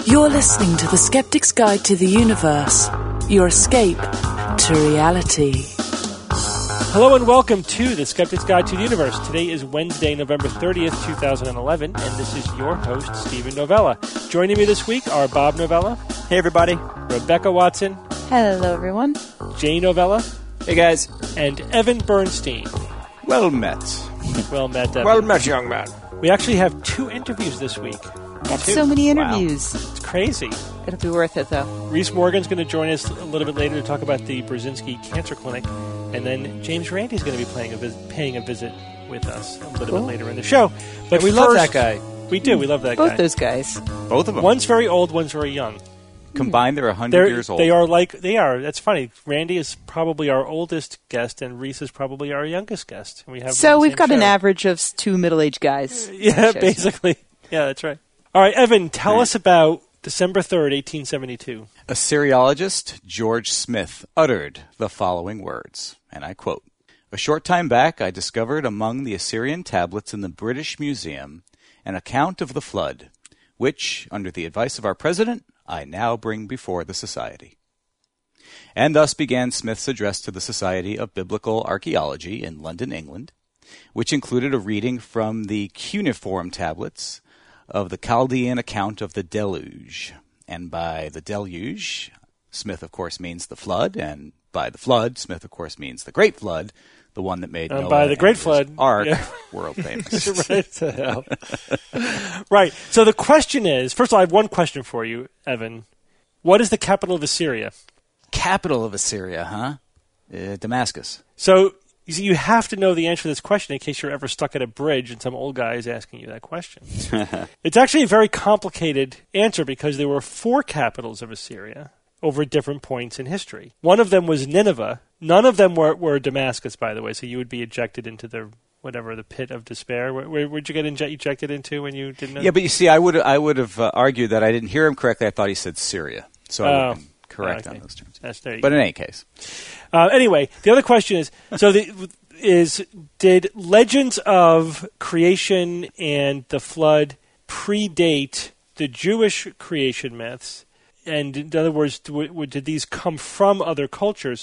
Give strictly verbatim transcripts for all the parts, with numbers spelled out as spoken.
You're listening to The Skeptic's Guide to the Universe, your escape to reality. Hello and welcome to The Skeptic's Guide to the Universe. Today is Wednesday, November thirtieth, twenty eleven, and this is your host, Stephen Novella. Joining me this week are Bob Novella. Hey, everybody. Rebecca Watson. Hello, everyone. Jay Novella. Hey, guys. And Evan Bernstein. Well met. Well met, Evan. Well met, young man. We actually have two interviews this week. Got Two. so many interviews. Wow. It's crazy. It'll be worth it, though. Reese Morgan's going to join us a little bit later to talk about the Brzezinski Cancer Clinic. And then James Randi is going to be playing a vis- paying a visit with us a little Cool. bit later in the show. But we first, love that guy. We do. We love that Both guy. those guys. Both of them. One's very old, one's very young. Combined, they're one hundred They're, years old. They are like, they are. That's funny. Randy is probably our oldest guest, and Reese is probably our youngest guest. We have So we've got show. an average of two middle-aged guys. Yeah, basically. Yeah, that's right. All right, Evan, tell right. us about December third, eighteen seventy-two. Assyriologist George Smith uttered the following words, and I quote, "A short time back I discovered among the Assyrian tablets in the British Museum an account of the flood, which, under the advice of our president, I now bring before the Society." And thus began Smith's address to the Society of Biblical Archaeology in London, England, which included a reading from the cuneiform tablets of the Chaldean account of the deluge. And by the deluge, Smith, of course, means the flood, and by the flood, Smith, of course, means the Great Flood, the one that made Um, Noah by the Great and his Flood. Ark Yeah. world famous. Right to hell. Right. So the question is, first of all, I have one question for you, Evan. What is the capital of Assyria? Capital of Assyria, huh? Uh, Damascus. So you see, you have to know the answer to this question in case you're ever stuck at a bridge and some old guy is asking you that question. It's actually a very complicated answer because there were four capitals of Assyria over different points in history. One of them was Nineveh. None of them were, were Damascus, by the way, so you would be ejected into the whatever, the pit of despair. Where, where would you get inje- ejected into when you didn't know? Yeah, but you see, I would I would have uh, argued that I didn't hear him correctly. I thought he said Syria. So I would have been correct okay. on those terms. That's, there you But go. in any case. Uh, anyway, the other question is: so the, is did legends of creation and the flood predate the Jewish creation myths? And in other words, do, w- did these come from other cultures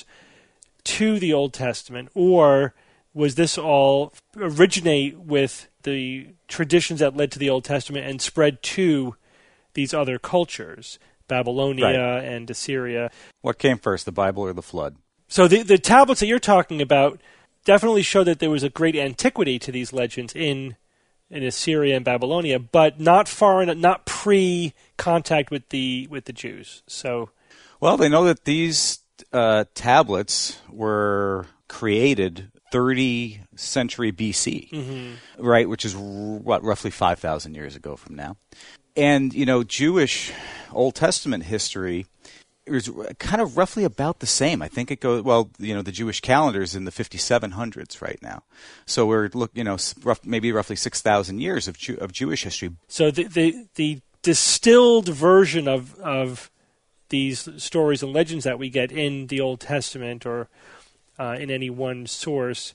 to the Old Testament, or was this all originate with the traditions that led to the Old Testament and spread to these other cultures, Babylonia Right. and Assyria? What came first, the Bible or the flood? So the the tablets that you're talking about definitely show that there was a great antiquity to these legends in in Assyria and Babylonia, but not far in, not pre contact with the with the Jews. So, Well, they know that these uh, tablets were created thirty century B C, mm-hmm. right, which is r- what roughly five thousand years ago from now. And, you know, Jewish Old Testament history is kind of roughly about the same. I think it goes, well, you know, the Jewish calendar is in the fifty-seven hundreds right now. So we're, look, you know, rough, maybe roughly six thousand years of, Jew, of Jewish history. So the, the the distilled version of of these stories and legends that we get in the Old Testament or uh, in any one source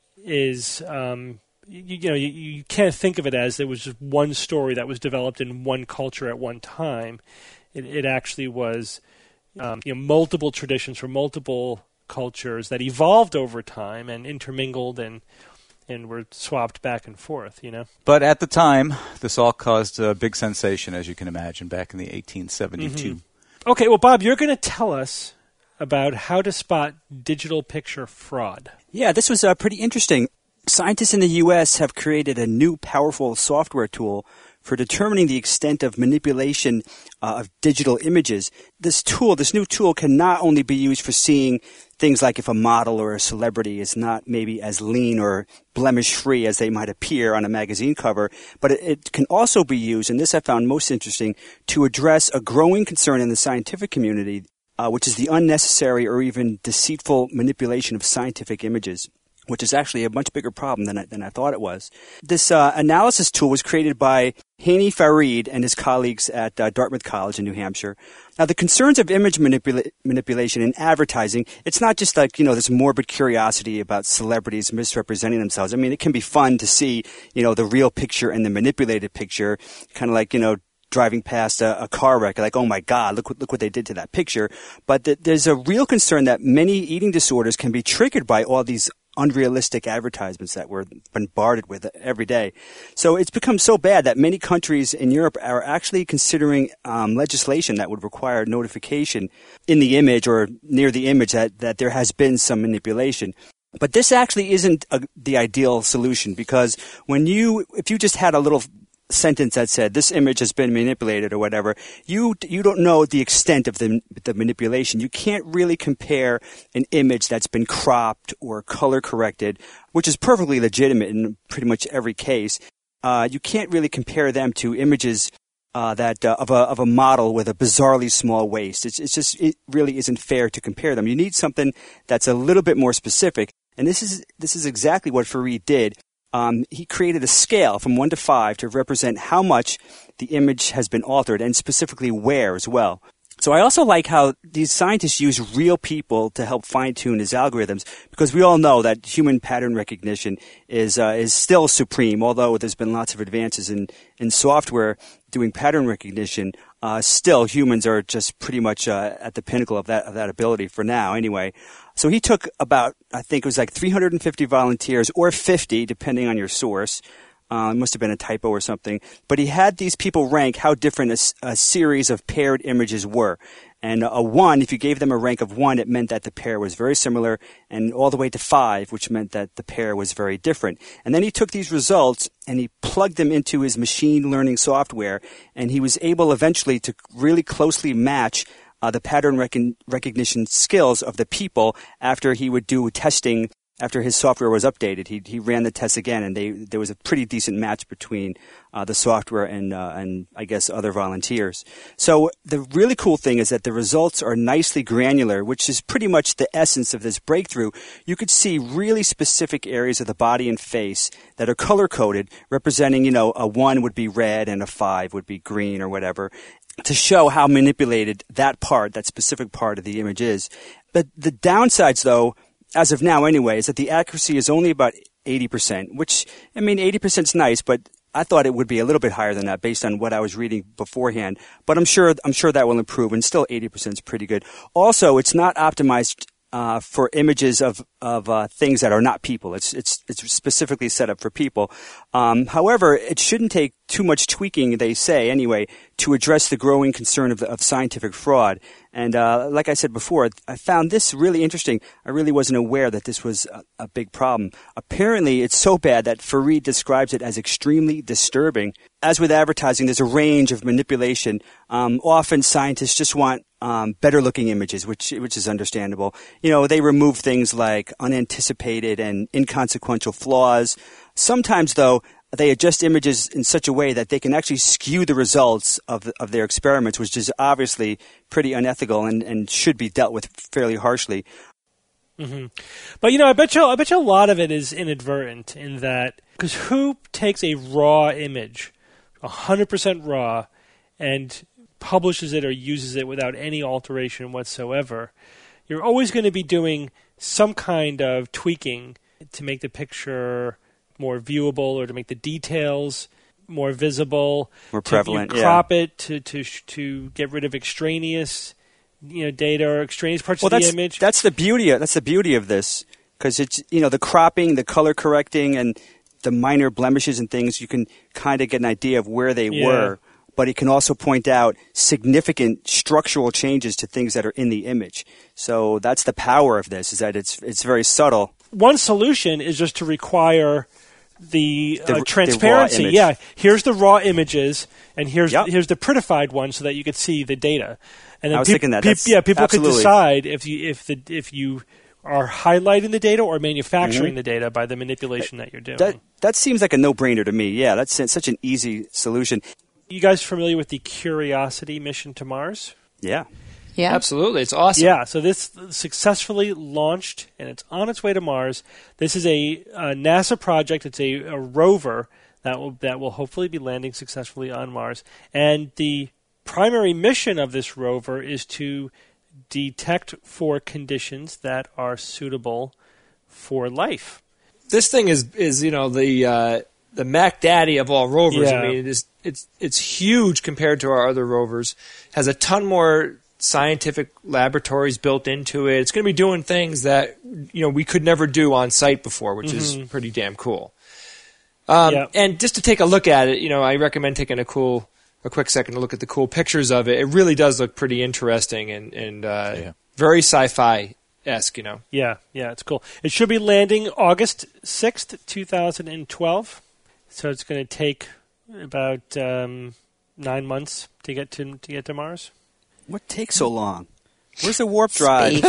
is, um, you, you know, you, you can't think of it as there was just one story that was developed in one culture at one time. It, it actually was, um, you know, multiple traditions from multiple cultures that evolved over time and intermingled and and were swapped back and forth, you know. But at the time, this all caused a big sensation, as you can imagine, back in the eighteen seventy-two. Mm-hmm. Okay, well, Bob, you're going to tell us about how to spot digital picture fraud. Yeah, this was uh, pretty interesting. Scientists in the U S have created a new powerful software tool for determining the extent of manipulation uh, of digital images. This tool, this new tool, can not only be used for seeing things like if a model or a celebrity is not maybe as lean or blemish-free as they might appear on a magazine cover, but it, it can also be used, and this I found most interesting, to address a growing concern in the scientific community, uh, which is the unnecessary or even deceitful manipulation of scientific images, which is actually a much bigger problem than I, than I thought it was. This uh, analysis tool was created by Hani Farid and his colleagues at uh, Dartmouth College in New Hampshire. Now, the concerns of image manipula- manipulation in advertising, it's not just like, you know, this morbid curiosity about celebrities misrepresenting themselves. I mean, it can be fun to see, you know, the real picture and the manipulated picture, kind of like, you know, driving past a, a car wreck, like, oh my God, look, what- look what they did to that picture. But th- there's a real concern that many eating disorders can be triggered by all these unrealistic advertisements that we're bombarded with every day. So it's become so bad that many countries in Europe are actually considering um, legislation that would require notification in the image or near the image that, that there has been some manipulation. But this actually isn't a, the ideal solution, because when you, if you just had a little sentence that said this image has been manipulated or whatever, you you don't know the extent of the the manipulation. You can't really compare an image that's been cropped or color corrected, which is perfectly legitimate in pretty much every case. Uh, you can't really compare them to images uh, that uh, of a of a model with a bizarrely small waist. It's it's just it really isn't fair to compare them. You need something that's a little bit more specific, and this is this is exactly what Fareed did. Um, he created a scale from one to five to represent how much the image has been altered, and specifically where as well. So I also like how these scientists use real people to help fine-tune his algorithms, because we all know that human pattern recognition is uh, is still supreme. Although there's been lots of advances in, in software doing pattern recognition, uh, still humans are just pretty much uh, at the pinnacle of that of that ability for now anyway. So he took about, I think it was like three hundred fifty volunteers, or fifty, depending on your source. Uh, it must have been a typo or something. But he had these people rank how different a, a series of paired images were. And a one, if you gave them a rank of one, it meant that the pair was very similar, and all the way to five, which meant that the pair was very different. And then he took these results and he plugged them into his machine learning software, and he was able eventually to really closely match Uh, the pattern recon- recognition skills of the people after he would do testing, after his software was updated. He he ran the tests again, and they there was a pretty decent match between uh, the software and uh, and I guess other volunteers. So the really cool thing is that the results are nicely granular, which is pretty much the essence of this breakthrough. You could see really specific areas of the body and face that are color-coded, representing, you know, a one would be red and a five would be green or whatever, to show how manipulated that part, that specific part of the image is. But the downsides, though, as of now anyway, is that the accuracy is only about eighty percent, which, I mean, eighty percent is nice, but I thought it would be a little bit higher than that based on what I was reading beforehand. But I'm sure I'm sure that will improve, and still eighty percent is pretty good. Also, it's not optimized Uh, for images of of uh, things that are not people. It's it's it's specifically set up for people. Um, however, it shouldn't take too much tweaking, they say anyway, to address the growing concern of, of scientific fraud. And uh, like I said before, I found this really interesting. I really wasn't aware that this was a, a big problem. Apparently, it's so bad that Fareed describes it as extremely disturbing. As with advertising, there's a range of manipulation. Um, often, scientists just want Um, better-looking images, which which is understandable. You know, they remove things like unanticipated and inconsequential flaws. Sometimes, though, they adjust images in such a way that they can actually skew the results of the, of their experiments, which is obviously pretty unethical and, and should be dealt with fairly harshly. Mm-hmm. But, you know, I bet you, I bet you a lot of it is inadvertent in that, because who takes a raw image, one hundred percent raw, and publishes it or uses it without any alteration whatsoever? You're always going to be doing some kind of tweaking to make the picture more viewable or to make the details more visible, more prevalent. To, you crop yeah. it to to to get rid of extraneous, you know, data or extraneous parts well, of the that's, image. That's the beauty. Of, that's the beauty of this, because it's, you know, the cropping, the color correcting, and the minor blemishes and things. You can kind of get an idea of where they yeah. were. But it can also point out significant structural changes to things that are in the image. So that's the power of this, is that it's it's very subtle. One solution is just to require the, the uh, transparency. The yeah, here's the raw images, and here's yep. here's the prettified one, so that you could see the data. And then I was pe- thinking that. Pe- yeah, people absolutely. could decide if you if the if you are highlighting the data or manufacturing mm-hmm. the data by the manipulation that you're doing. That that seems like a no-brainer to me. Yeah, that's such an easy solution. You guys familiar with the Curiosity mission to Mars? Yeah. Yeah. Absolutely. It's awesome. Yeah, so this successfully launched, and it's on its way to Mars. This is a, a NASA project. It's a, a rover that will that will hopefully be landing successfully on Mars. And the primary mission of this rover is to detect for conditions that are suitable for life. This thing is, is you know, the uh, the Mac Daddy of all rovers. Yeah. I mean, it is it's it's huge compared to our other rovers. Has a ton more scientific laboratories built into it. It's going to be doing things that you know we could never do on site before, which mm-hmm. is pretty damn cool. Um, yeah. And just to take a look at it, you know, I recommend taking a cool, a quick second to look at the cool pictures of it. It really does look pretty interesting and and uh, yeah. very sci-fi-esque, you know. Yeah, yeah, it's cool. It should be landing August sixth, twenty twelve. So it's going to take about um, nine months to get to to get to Mars. What takes so long? Where's the warp drive?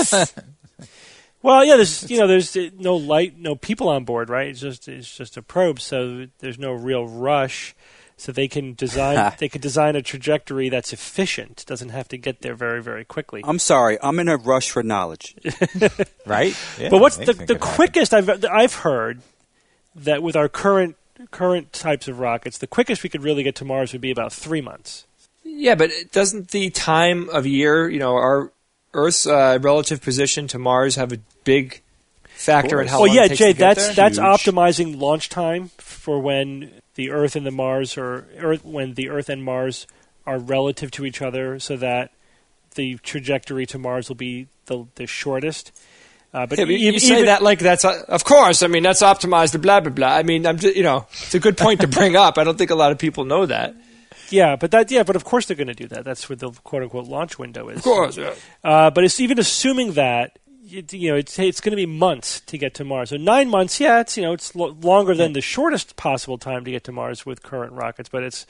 Well, yeah, there's you know there's no light, no people on board, right? It's just it's just a probe, so there's no real rush. So they can design they could design a trajectory that's efficient. Doesn't have to get there very very quickly. I'm sorry, I'm in a rush for knowledge, right? Yeah, but what's the the quickest happen. I've I've heard that with our current current types of rockets, the quickest we could really get to Mars would be about three months. Yeah, but doesn't the time of year, you know, our Earth's uh, relative position to Mars have a big factor in how well, long yeah, it takes Jay, to get that's there? that's Huge. optimizing launch time for when the Earth and the Mars or Earth when the Earth and Mars are relative to each other, so that the trajectory to Mars will be the the shortest. Uh, but yeah, e- you even, say that like that's uh, of course. I mean that's optimized. Blah blah blah. I mean I'm just, you know it's a good point to bring up. I don't think a lot of people know that. Yeah, but that yeah, but of course they're going to do that. That's what the quote unquote launch window is. Of course, yeah. Uh, but it's even assuming that it, you know it's it's going to be months to get to Mars. So nine months, yeah, it's you know it's lo- longer than the shortest possible time to get to Mars with current rockets, but it's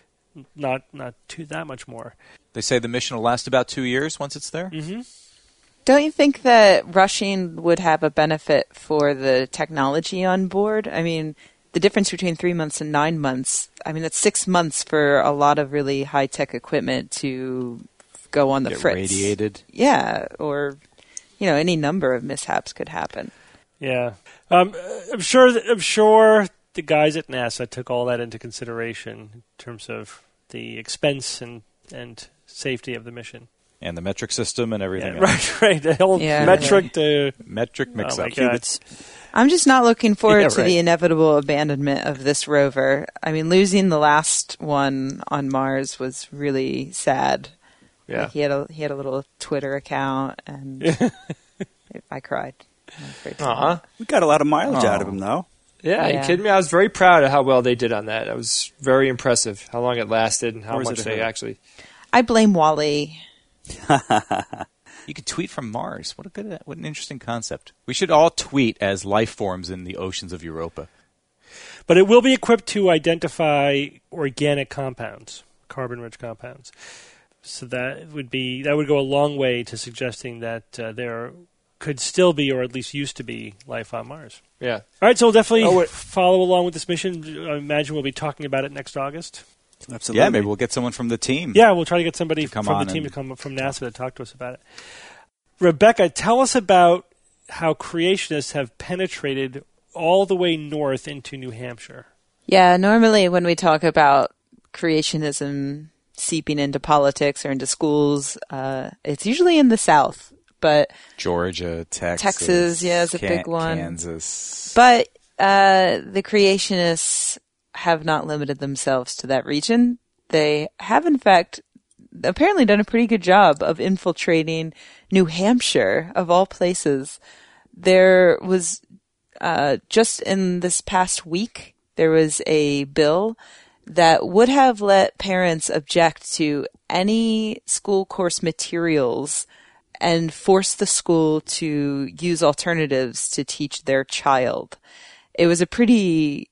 not not too that much more. They say the mission will last about two years once it's there. Mm-hmm. Don't you think that rushing would have a benefit for the technology on board? I mean, the difference between three months and nine months, I mean, that's six months for a lot of really high-tech equipment to go on the Get fritz. radiated. Yeah, or, you know, any number of mishaps could happen. Yeah. Um, I'm sure that, I'm sure the guys at NASA took all that into consideration in terms of the expense and, and safety of the mission. And the metric system and everything Yeah, else. right, right. The whole Yeah. metric to Metric mix oh up. my God. I'm just not looking forward Yeah, to right. the inevitable abandonment of this rover. I mean, losing the last one on Mars was really sad. Yeah. Like he had a he had a little Twitter account, and I cried. I'm afraid to Uh-huh. admit. We got a lot of mileage Oh. out of him, though. Yeah, are Yeah. you kidding me? I was very proud of how well they did on that. It was very impressive how long it lasted and how Or is much it a they hurt? actually. I blame Wally. You could tweet from Mars. What a good, what an interesting concept. We should all tweet as life forms in the oceans of Europa. But it will be equipped to identify organic compounds, carbon-rich compounds. So that would be that would go a long way to suggesting that uh, there could still be, or at least used to be, life on Mars. Yeah. All right, so we'll definitely Oh, wait. follow along with this mission. I imagine we'll be talking about it next August. Absolutely. Yeah, maybe we'll get someone from the team. Yeah, we'll try to get somebody To come from on the team to and- come from NASA to talk to us about it. Rebecca, tell us about how creationists have penetrated all the way north into New Hampshire. Yeah, normally when we talk about creationism seeping into politics or into schools, uh, it's usually in the South. But Georgia, Texas. Texas, yeah, is a Can- big one. Kansas. But uh, the creationists have not limited themselves to that region. They have, in fact, apparently done a pretty good job of infiltrating New Hampshire, of all places. There was, uh, just in this past week, there was a bill that would have let parents object to any school course materials and force the school to use alternatives to teach their child. It was a pretty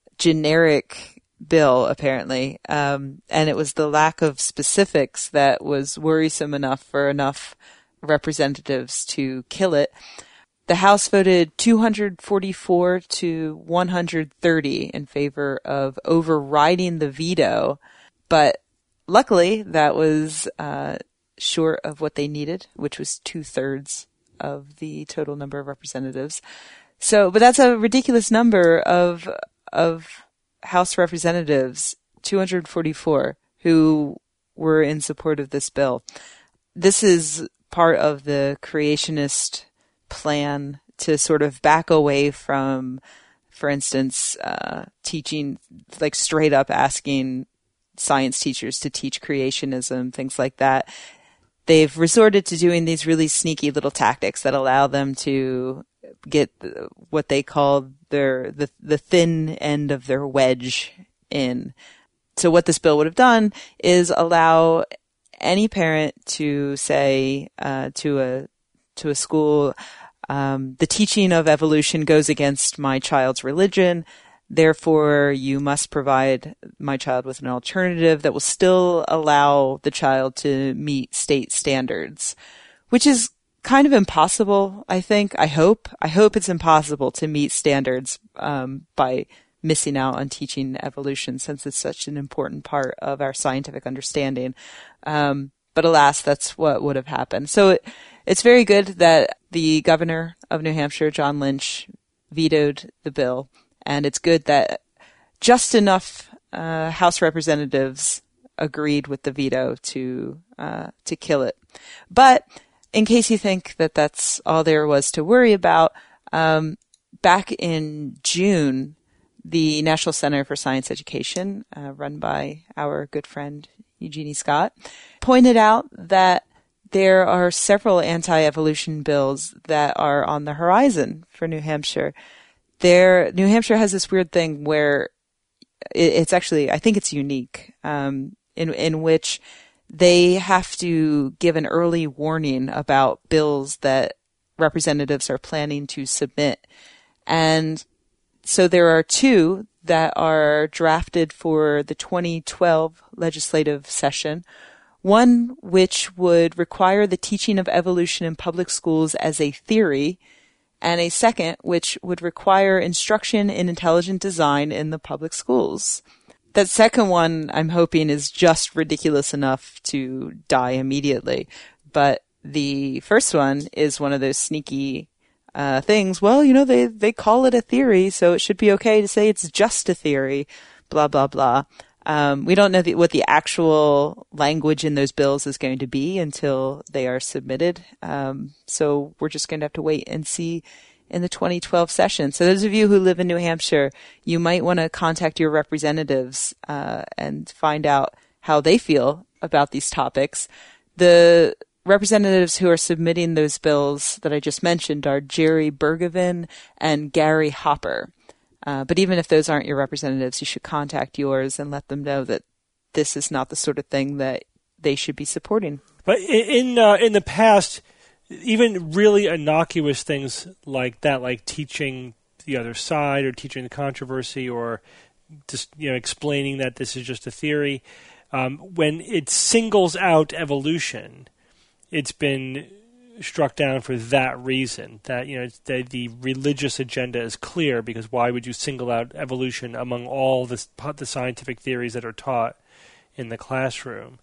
generic bill, apparently, um, and it was the lack of specifics that was worrisome enough for enough representatives to kill it. The House voted two hundred forty-four to one hundred thirty in favor of overriding the veto, but luckily that was uh, short of what they needed, which was two-thirds of the total number of representatives. So, but that's a ridiculous number of of House representatives, two hundred forty-four, who were in support of this bill. This is part of the creationist plan to sort of back away from, for instance, uh, teaching, like straight up asking science teachers to teach creationism, things like that. They've resorted to doing these really sneaky little tactics that allow them to get what they call their the the thin end of their wedge in. So what this bill would have done is allow any parent to say uh, to a to a school, um, the teaching of evolution goes against my child's religion. Therefore, you must provide my child with an alternative that will still allow the child to meet state standards, which is kind of impossible, I think. I hope. I hope it's impossible to meet standards um, by missing out on teaching evolution, since it's such an important part of our scientific understanding. Um, but alas, that's what would have happened. So it, it's very good that the governor of New Hampshire, John Lynch, vetoed the bill. And it's good that just enough uh, House representatives agreed with the veto to uh, to kill it. But in case you think that that's all there was to worry about, um, back in June, the National Center for Science Education, uh, run by our good friend Eugenie Scott, pointed out that there are several anti-evolution bills that are on the horizon for New Hampshire. There, New Hampshire has this weird thing where it, it's actually, I think it's unique, um, in in which they have to give an early warning about bills that representatives are planning to submit. And so there are two that are drafted for the twenty twelve legislative session. One which would require the teaching of evolution in public schools as a theory, and a second which would require instruction in intelligent design in the public schools. That second one, I'm hoping, is just ridiculous enough to die immediately. But the first one is one of those sneaky uh, things. Well, you know, they, they call it a theory, so it should be okay to say it's just a theory, blah, blah, blah. Um, we don't know the, what the actual language in those bills is going to be until they are submitted. Um, so we're just going to have to wait and see in the twenty twelve session. So those of you who live in New Hampshire, you might want to contact your representatives uh, and find out how they feel about these topics. The representatives who are submitting those bills that I just mentioned are Jerry Bergevin and Gary Hopper. Uh, but even if those aren't your representatives, you should contact yours and let them know that this is not the sort of thing that they should be supporting. But in uh, in the past, even really innocuous things like that, like teaching the other side or teaching the controversy or just you know explaining that this is just a theory, um, when it singles out evolution, it's been struck down for that reason, that you know the, the religious agenda is clear, because why would you single out evolution among all the, the scientific theories that are taught in the classroom?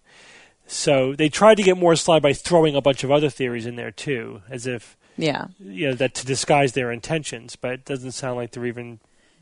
So they tried to get more slide by throwing a bunch of other theories in there too, as if yeah, you know that to disguise their intentions, but it doesn't sound like they're even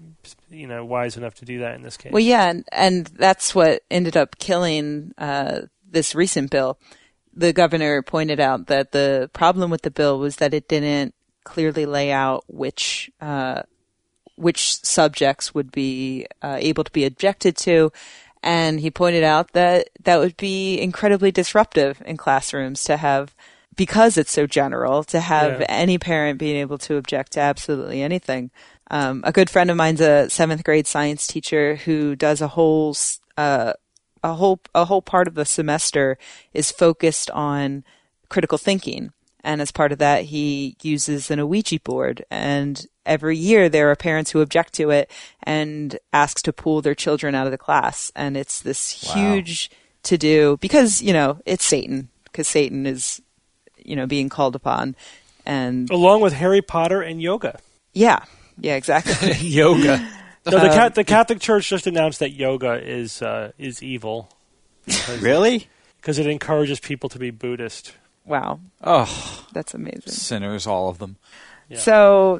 you know wise enough to do that in this case. Well, yeah, and, and that's what ended up killing uh, this recent bill. The governor pointed out that the problem with the bill was that it didn't clearly lay out which uh, which subjects would be uh, able to be objected to, and he pointed out that that would be incredibly disruptive in classrooms to have, because it's so general, to have yeah. any parent being able to object to absolutely anything. Um, a good friend of mine's a seventh grade science teacher who does a whole uh, A whole a whole part of the semester is focused on critical thinking, and as part of that, he uses an Ouija board. And every year, there are parents who object to it and ask to pull their children out of the class. And it's this wow. huge to do because you know it's Satan, because Satan is you know being called upon, and along with Harry Potter and yoga. Yeah, yeah, exactly. Yoga. No, the, um, the Catholic Church just announced that yoga is uh, is evil. Because, really? Because it encourages people to be Buddhist. Wow. Oh, that's amazing. Sinners, all of them. Yeah. So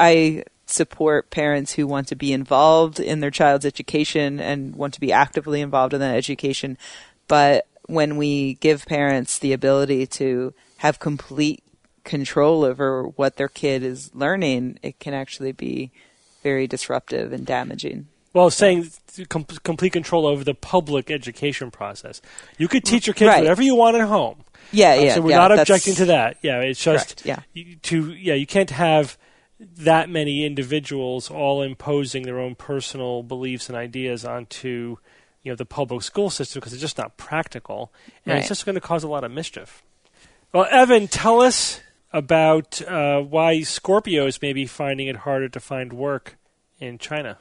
I support parents who want to be involved in their child's education and want to be actively involved in that education. But when we give parents the ability to have complete control over what their kid is learning, it can actually be very disruptive and damaging. Well, saying com- complete control over the public education process. You could teach your kids Right. whatever you want at home. Yeah, Uh, yeah. so we're yeah, not that's- objecting to that. Yeah, it's just Correct, yeah. you- to yeah, you can't have that many individuals all imposing their own personal beliefs and ideas onto you know the public school system because it's just not practical and it's Right. just going to cause a lot of mischief. Well, Evan, tell us about uh, why Scorpios may be finding it harder to find work in China.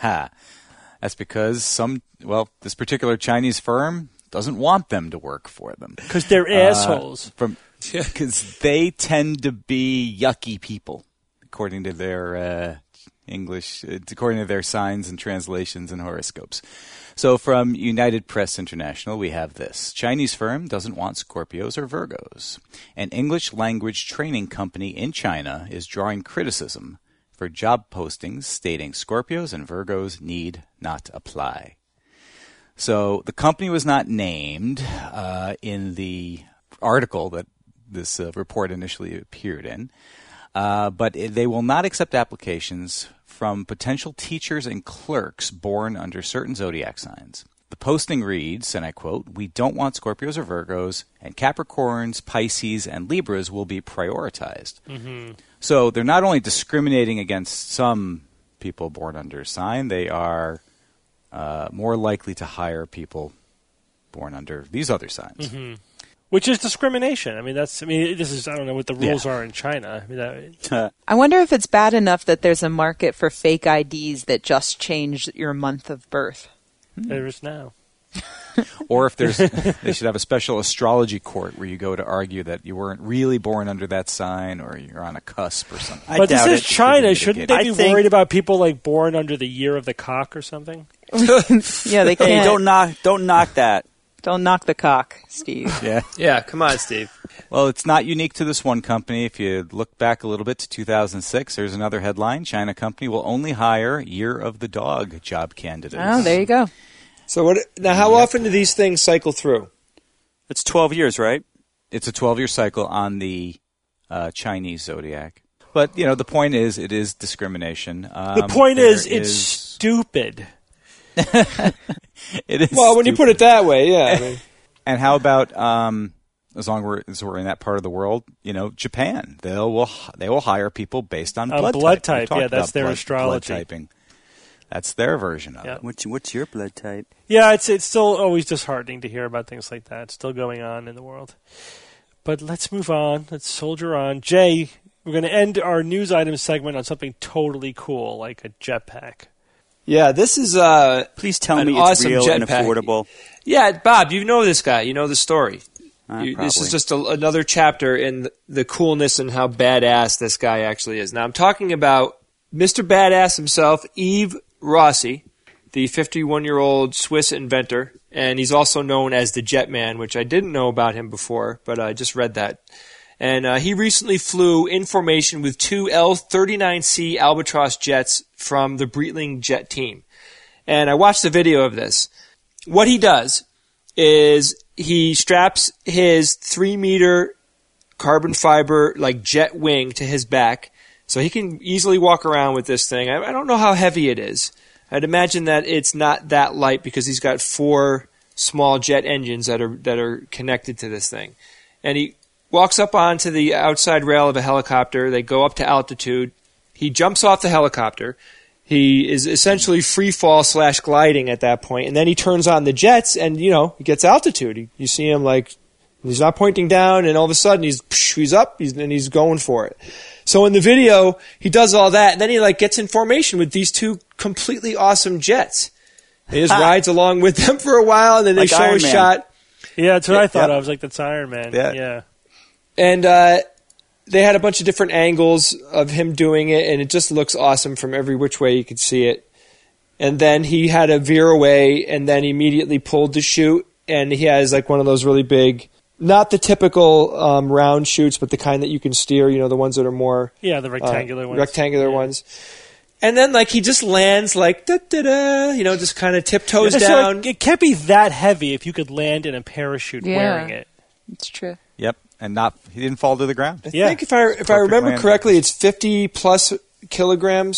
That's because some, well, this particular Chinese firm doesn't want them to work for them. Because they're assholes. From because they tend to be yucky people, according to their uh, English, uh, according to their signs and translations and horoscopes. So from United Press International, we have this. Chinese firm doesn't want Scorpios or Virgos. An English language training company in China is drawing criticism for job postings stating Scorpios and Virgos need not apply. So the company was not named uh, in the article that this uh, report initially appeared in, uh, but it, they will not accept applications from potential teachers and clerks born under certain zodiac signs. The posting reads, and I quote, "We don't want Scorpios or Virgos, and Capricorns, Pisces, and Libras will be prioritized." Mm-hmm. So they're not only discriminating against some people born under a sign, they are uh, more likely to hire people born under these other signs. Mm-hmm. Which is discrimination. I mean, that's. I mean, this is. I don't know what the rules Yeah. are in China. I mean, that, I wonder if it's bad enough that there's a market for fake I Ds that just change your month of birth. there is now. Or if there's, they should have a special astrology court where you go to argue that you weren't really born under that sign, or you're on a cusp or something. I But this doubt is it. China. Should Shouldn't be they I be think- worried about people like born under the year of the cock or something? Yeah, they Hey, can't. don't knock, don't knock that. Don't knock the cock, Steve. Yeah. Yeah, come on, Steve. Well, it's not unique to this one company. If you look back a little bit to two thousand six, there's another headline. China company will only hire Year of the Dog job candidates. Oh, there you go. So what? Now, how often do these things cycle through? It's twelve years, right? It's a twelve-year cycle on the uh, Chinese zodiac. But, you know, the point is it is discrimination. Um, The point there is, it's stupid. it is Well, when you put it that way, yeah. I mean, And how about um, as long we're, as we're in that part of the world, you know, Japan? They will they will hire people based on On blood, blood type. We type, talked yeah, that's about their blood, astrology. Blood typing. That's their version of Yeah. it. What's what's your blood type? Yeah, it's it's still always disheartening to hear about things like that. It's still going on in the world. But let's move on. Let's soldier on. Jay, we're going to end our news item segment on something totally cool, like a jetpack. yeah, this is uh, Please tell An me it's awesome real and jetpack. affordable. yeah, Bob. You know this guy. You know the story. Uh, You- this is probably. just a, another chapter in the, the coolness and how badass this guy actually is. Now, I'm talking about Mister Badass himself, Yves Rossi, the fifty-one-year-old Swiss inventor, and he's also known as the Jetman, which I didn't know about him before, but I just read that. And uh, he recently flew in formation with two L thirty-nine C Albatross jets from the Breitling jet team. And I watched the video of this. What he does is he straps his three meter carbon fiber like jet wing to his back, so he can easily walk around with this thing. I, I don't know how heavy it is. I'd imagine that it's not that light because he's got four small jet engines that are that are connected to this thing. And he walks up onto the outside rail of a helicopter. They go up to altitude. He jumps off the helicopter. He is essentially free fall slash gliding at that point, and then he turns on the jets, and you know he gets altitude. He, you see him like he's not pointing down, and all of a sudden he's he's up, he's, and he's going for it. So in the video, he does all that, and then he like gets in formation with these two completely awesome jets. He just rides along with them for a while, and then they Like show Iron a Man. shot. Yeah, that's what Yeah, I thought. yeah. I was like, that's Iron Man. Yeah. yeah. And uh, they had a bunch of different angles of him doing it, and it just looks awesome from every which way you could see it. And then he had to veer away, and then immediately pulled the chute, and he has like one of those really big, not the typical um, round chutes, but the kind that you can steer, you know, the ones that are more Yeah, the uh, rectangular ones. rectangular Yeah. ones. And then like he just lands like da da da, you know, just kind of tiptoes Yeah, so down. it, it can't be that heavy if you could land in a parachute Yeah. wearing it. It's true. Yep, and not he didn't fall to the ground. I Yeah. think if I if I Perfect remember landing. correctly, it's fifty plus kilograms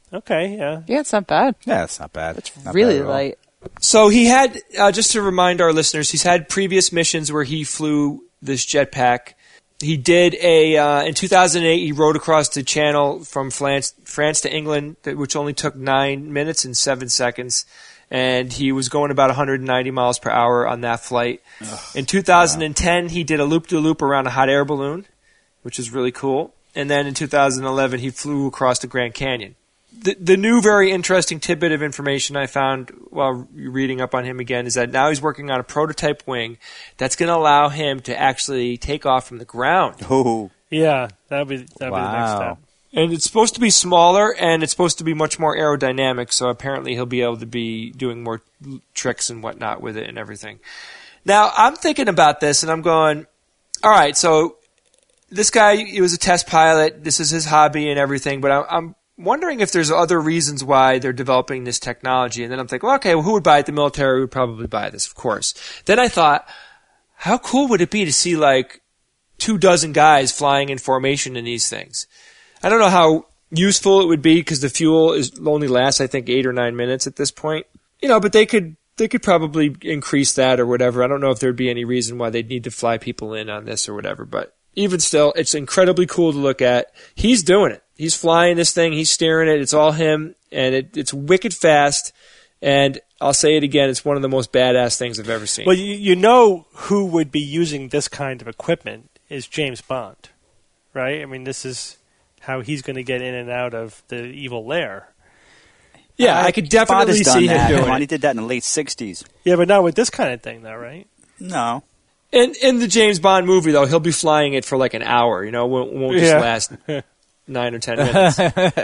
Okay, yeah. Yeah, it's not bad. Yeah, it's not bad. It's Not really bad at all. light. So he had, uh, just to remind our listeners, he's had previous missions where he flew this jetpack. He did a, uh, in two thousand eight, he rode across the channel from France, France to England, which only took nine minutes and seven seconds. And he was going about one hundred ninety miles per hour on that flight. Ugh, in two thousand ten, wow. He did a loop-de-loop around a hot air balloon, which is really cool. And then in two thousand eleven, he flew across the Grand Canyon. The, the new, very interesting tidbit of information I found while reading up on him again is that now he's working on a prototype wing that's going to allow him to actually take off from the ground. Oh, yeah, that'd be that'd wow. be the next step. And it's supposed to be smaller, and it's supposed to be much more aerodynamic, so apparently he'll be able to be doing more tricks and whatnot with it and everything. Now, I'm thinking about this, and I'm going, all right, so this guy, he was a test pilot, this is his hobby and everything, but I'm wondering if there's other reasons why they're developing this technology. And then I'm thinking, well, okay, well, who would buy it? The military would probably buy this, of course. Then I thought, how cool would it be to see, like, two dozen guys flying in formation in these things? I don't know how useful it would be because the fuel is only lasts, I think, eight or nine minutes at this point. You know, but they could they could probably increase that or whatever. I don't know if there'd be any reason why they'd need to fly people in on this or whatever. But even still, it's incredibly cool to look at. He's doing it. He's flying this thing. He's steering it. It's all him, and it, it's wicked fast. And I'll say it again, it's one of the most badass things I've ever seen. Well, you, you know who would be using this kind of equipment is James Bond, right? I mean, this is how he's going to get in and out of the evil lair. Yeah, uh, I could definitely see him that. doing Come on, it. He did that in the late sixties. Yeah, but not with this kind of thing, though, right? No. In in the James Bond movie, though, he'll be flying it for like an hour. You know, it won't, won't just yeah. last nine or ten minutes.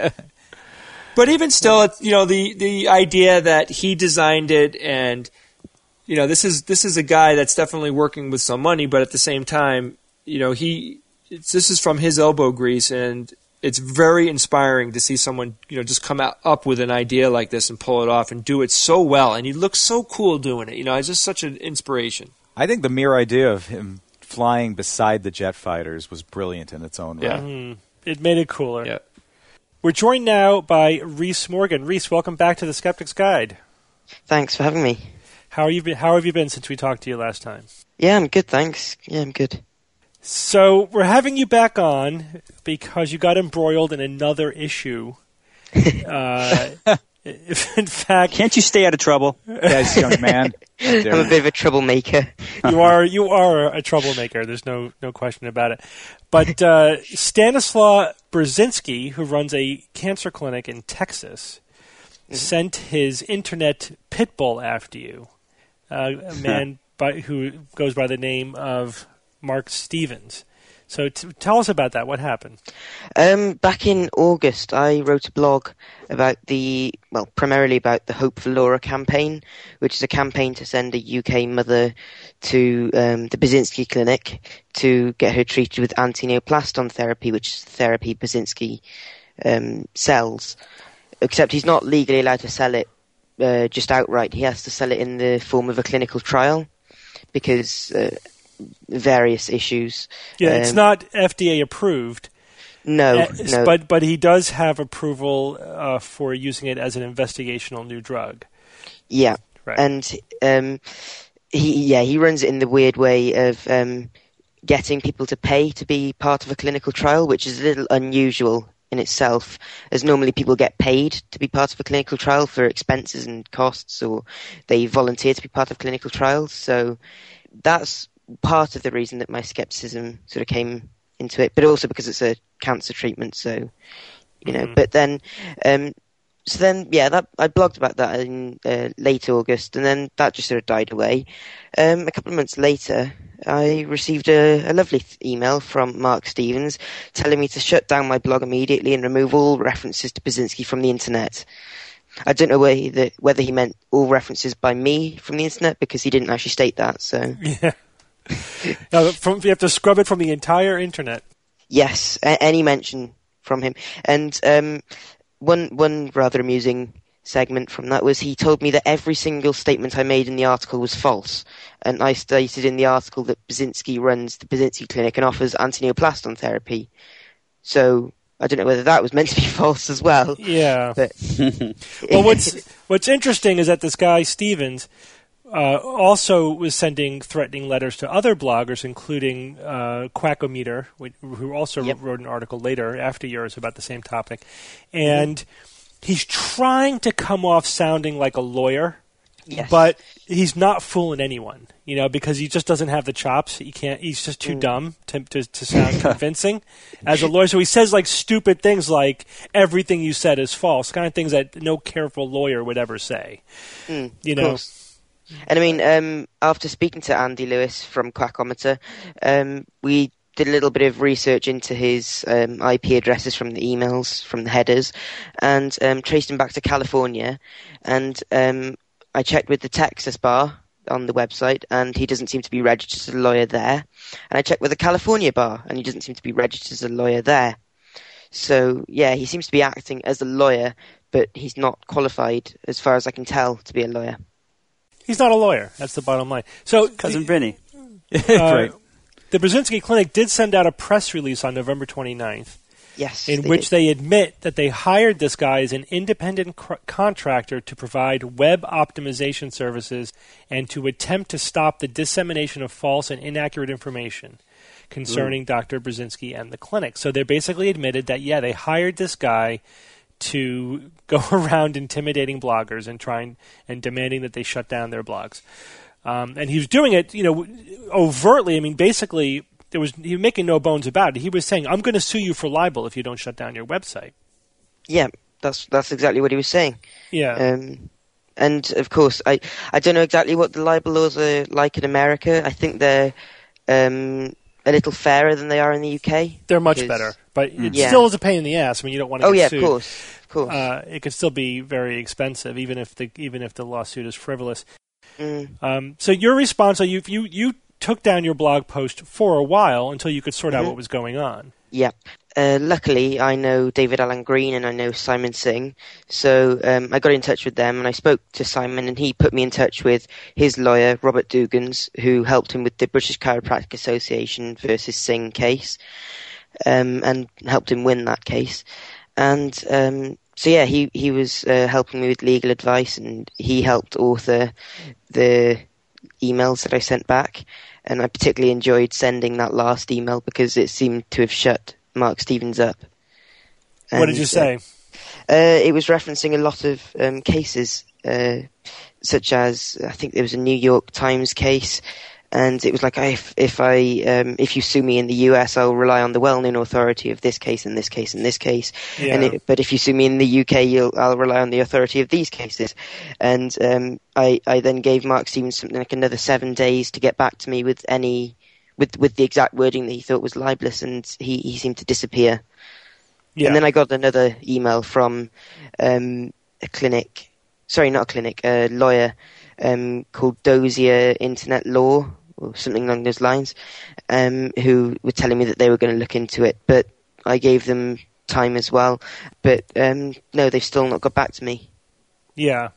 But even still, it's, you know, the the idea that he designed it, and you know, this is this is a guy that's definitely working with some money, but at the same time, you know, he it's, this is from his elbow grease, and it's very inspiring to see someone, you know, just come out, up with an idea like this and pull it off and do it so well, and he looks so cool doing it. You know, it's just such an inspiration. I think the mere idea of him flying beside the jet fighters was brilliant in its own right. Yeah. Mm, it made it cooler. Yeah. We're joined now by Rhys Morgan. Rhys, welcome back to the Skeptic's Guide. Thanks for having me. How are you been, how have you been since we talked to you last time? Yeah, I'm good, thanks. Yeah, I'm good. So we're having you back on because you got embroiled in another issue. uh, if in fact, can't you stay out of trouble? Yes, young man. I'm a bit of a troublemaker. you are you are a troublemaker. There's no no question about it. But uh, Stanislaw Brzezinski, who runs a cancer clinic in Texas, mm-hmm. sent his internet pit bull after you. Uh, a man by, who goes by the name of Mark Stevens. So t- tell us about that. What happened? Um, back in August, I wrote a blog about the, well, primarily about the Hope for Laura campaign, which is a campaign to send a U K mother to um, the Brzezinski clinic to get her treated with antineoplaston therapy, which is the therapy Brzezinski um, sells. Except he's not legally allowed to sell it uh, just outright. He has to sell it in the form of a clinical trial because... Uh, various issues. Yeah, um, it's not F D A approved. No, uh, no. But but he does have approval uh, for using it as an investigational new drug. Yeah, right. And um, he yeah he runs it in the weird way of um, getting people to pay to be part of a clinical trial, which is a little unusual in itself, as normally people get paid to be part of a clinical trial for expenses and costs, or they volunteer to be part of clinical trials. So that's part of the reason that my skepticism sort of came into it, but also because it's a cancer treatment, so you know. Mm-hmm. But then, um, so then, yeah, that I blogged about that in uh, late August, and then that just sort of died away. Um, a couple of months later, I received a, a lovely th- email from Mark Stevens telling me to shut down my blog immediately and remove all references to Brzezinski from the internet. I don't know whether, whether he meant all references by me from the internet, because he didn't actually state that. So yeah. No, from, you have to scrub it from the entire internet. Yes, a- any mention from him. And um, one one rather amusing segment from that was he told me that every single statement I made in the article was false. And I stated in the article that Brzezinski runs the Brzezinski Clinic and offers antineoplaston therapy. So I don't know whether that was meant to be false as well. Yeah. But well, what's what's interesting is that this guy Stevens uh, also was sending threatening letters to other bloggers, including uh, Quackometer, who also Yep. wrote an article later after yours about the same topic, and he's trying to come off sounding like a lawyer. Yes. But he's not fooling anyone, you know, because he just doesn't have the chops. He can't. He's just too Mm. dumb to, to to sound convincing as a lawyer. So he says like stupid things like "everything you said is false," kind of things that no careful lawyer would ever say. Mm, You of know. course. And I mean, um, after speaking to Andy Lewis from Quackometer, um, we did a little bit of research into his um, I P addresses from the emails, from the headers, and um, traced him back to California. And um, I checked with the Texas bar on the website, and he doesn't seem to be registered as a lawyer there. And I checked with the California bar, and he doesn't seem to be registered as a lawyer there. So, yeah, he seems to be acting as a lawyer, but he's not qualified, as far as I can tell, to be a lawyer. He's not a lawyer. That's the bottom line. So, Cousin Vinny. uh, Right. the Brzezinski Clinic did send out a press release on November twenty-ninth. Yes. In they which did. they admit that they hired this guy as an independent cr- contractor to provide web optimization services and to attempt to stop the dissemination of false and inaccurate information concerning Doctor Brzezinski and the clinic. So they basically admitted that, yeah, they hired this guy to go around intimidating bloggers and trying and demanding that they shut down their blogs. Um, and he was doing it, you know, overtly. I mean, basically, there was he was making no bones about it. He was saying, "I'm going to sue you for libel if you don't shut down your website." Yeah, that's that's exactly what he was saying. Yeah. Um, and of course, I I don't know exactly what the libel laws are like in America. I think they're um, a little fairer than they are in the U K. They're much because- better, but it Yeah. still is a pain in the ass. I mean, you don't want to Oh get yeah, sued. of course, of course. Uh, it could still be very expensive, even if the even if the lawsuit is frivolous. Mm. Um, so your response, so you you you took down your blog post for a while until you could sort out Mhm. what was going on. Yeah. Uh, luckily, I know David Alan Green and I know Simon Singh, so um, I got in touch with them and I spoke to Simon and he put me in touch with his lawyer, Robert Dugans, who helped him with the British Chiropractic Association versus Singh case, um, and helped him win that case. And um, so yeah, he, he was uh, helping me with legal advice and he helped author the emails that I sent back. And I particularly enjoyed sending that last email because it seemed to have shut Mark Stevens up. what did And, you say? Uh, uh, it was referencing a lot of um, cases, uh, such as I think there was a New York Times case, and it was like, if if I um, if you sue me in the U S, I'll rely on the well-known authority of this case and this case and this case. Yeah. And it, but if you sue me in the U K, you'll I'll rely on the authority of these cases. And um, I I then gave Mark Stevens something like another seven days to get back to me with any with with the exact wording that he thought was libelous, and he he seemed to disappear. Yeah. And then I got another email from um, a clinic, sorry, not a clinic, a lawyer um, called Dozier Internet Law, or something along those lines, um, who were telling me that they were going to look into it. But I gave them time as well. But um, no, they've still not got back to me. Yeah.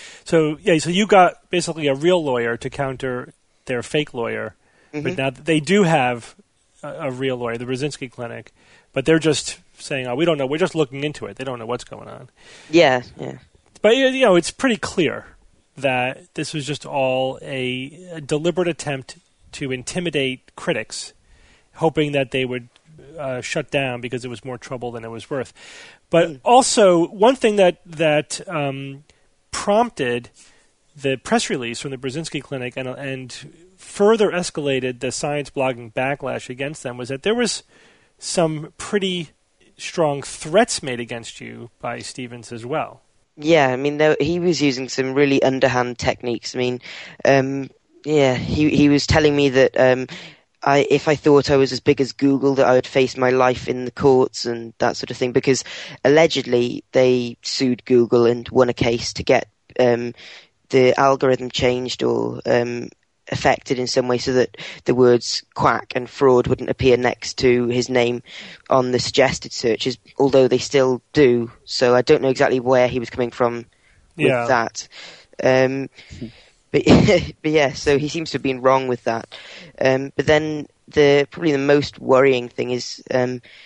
So yeah, so you got basically a real lawyer to counter their fake lawyer, Mhm. but now they do have a, a real lawyer, the Brzezinski Clinic, but they're just saying, "Oh, we don't know. We're just looking into it. They don't know what's going on." Yeah, yeah. But you know, it's pretty clear that this was just all a, a deliberate attempt to intimidate critics, hoping that they would uh, shut down because it was more trouble than it was worth. But also, one thing that that um, prompted the press release from the Brzezinski Clinic and, and further escalated the science blogging backlash against them was that there was some pretty strong threats made against you by Stevens as well. Yeah, I mean, there, he was using some really underhand techniques. I mean, um, yeah, he he was telling me that um, I, if I thought I was as big as Google, that I would face my life in the courts and that sort of thing. Because allegedly they sued Google and won a case to get um, the algorithm changed or um, affected in some way so that the words quack and fraud wouldn't appear next to his name on the suggested searches, although they still do. So I don't know exactly where he was coming from with Yeah. that. Um, but, but yeah, so he seems to have been wrong with that. Um, but then the probably the most worrying thing is um,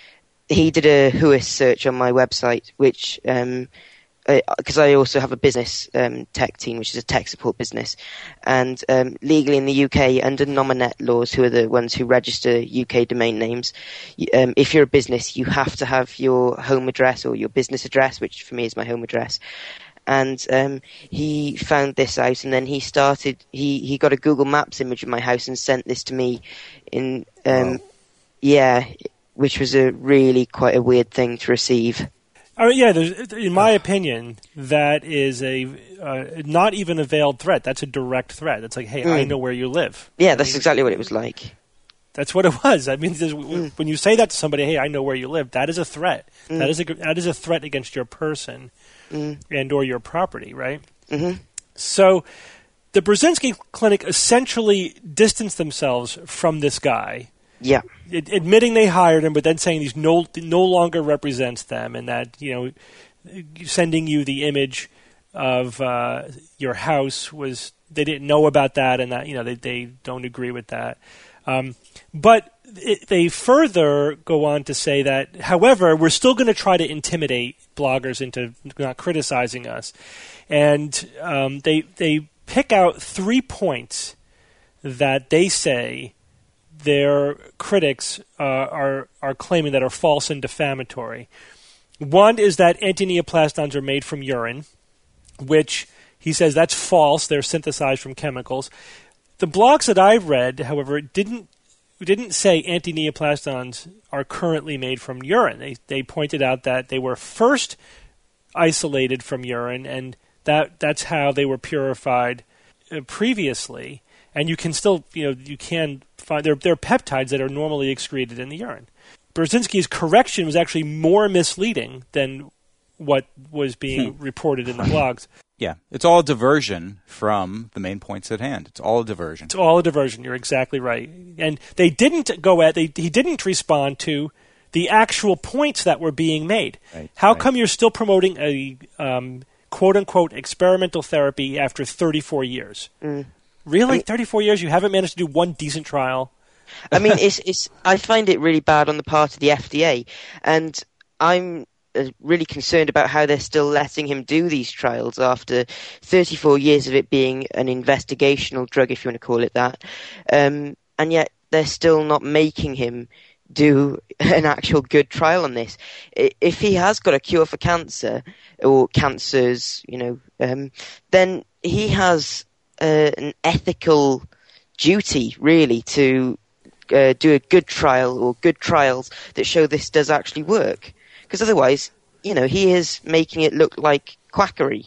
he did a W H O I S search on my website, which um, because I also have a business um, tech team, which is a tech support business, and um, legally in the U K, under Nominet laws, who are the ones who register U K domain names, um, if you're a business, you have to have your home address or your business address, which for me is my home address. And um, he found this out, and then he started. He, he got a Google Maps image of my house and sent this to me. In um, wow. yeah, which was a really quite a weird thing to receive. Oh, yeah, in my opinion, that is a uh, not even a veiled threat. That's a direct threat. It's like, hey, mm. I know where you live. Yeah, I that's mean, exactly what it was like. That's what it was. I mean, mm. when you say that to somebody, hey, I know where you live, that is a threat. Mm. That is a that is a threat against your person mm. and or your property, right? Mm-hmm. So the Brzezinski Clinic essentially distanced themselves from this guy. Yeah, admitting they hired him, but then saying he's no no longer represents them, and that, you know, sending you the image of uh, your house was they didn't know about that, and that, you know, they they don't agree with that. Um, but it, they further go on to say that, however, we're still going to try to intimidate bloggers into not criticizing us, and um, they they pick out three points that they say their critics uh, are are claiming that are false and defamatory. One is that antineoplastons are made from urine, which he says that's false. They're synthesized from chemicals. The blogs that I've read, however, didn't didn't say antineoplastons are currently made from urine. They they pointed out that they were first isolated from urine, and that that's how they were purified uh, previously. And you can still, you know, you can find there there are peptides that are normally excreted in the urine. Brzezinski's correction was actually more misleading than what was being hmm. reported in the blogs. Yeah, it's all a diversion from the main points at hand. It's all a diversion. It's all a diversion. You're exactly right. And they didn't go at they he didn't respond to the actual points that were being made. Right, How right. come you're still promoting a um, quote unquote experimental therapy after thirty-four years? Mm. Really? I mean, thirty-four years? You haven't managed to do one decent trial? I mean, it's it's. I find it really bad on the part of the F D A, and I'm uh, really concerned about how they're still letting him do these trials after thirty-four years of it being an investigational drug, if you want to call it that, um, and yet they're still not making him do an actual good trial on this. If he has got a cure for cancer or cancers, you know, um, then he has Uh, an ethical duty, really, to uh, do a good trial or good trials that show this does actually work. Because otherwise, you know, he is making it look like quackery.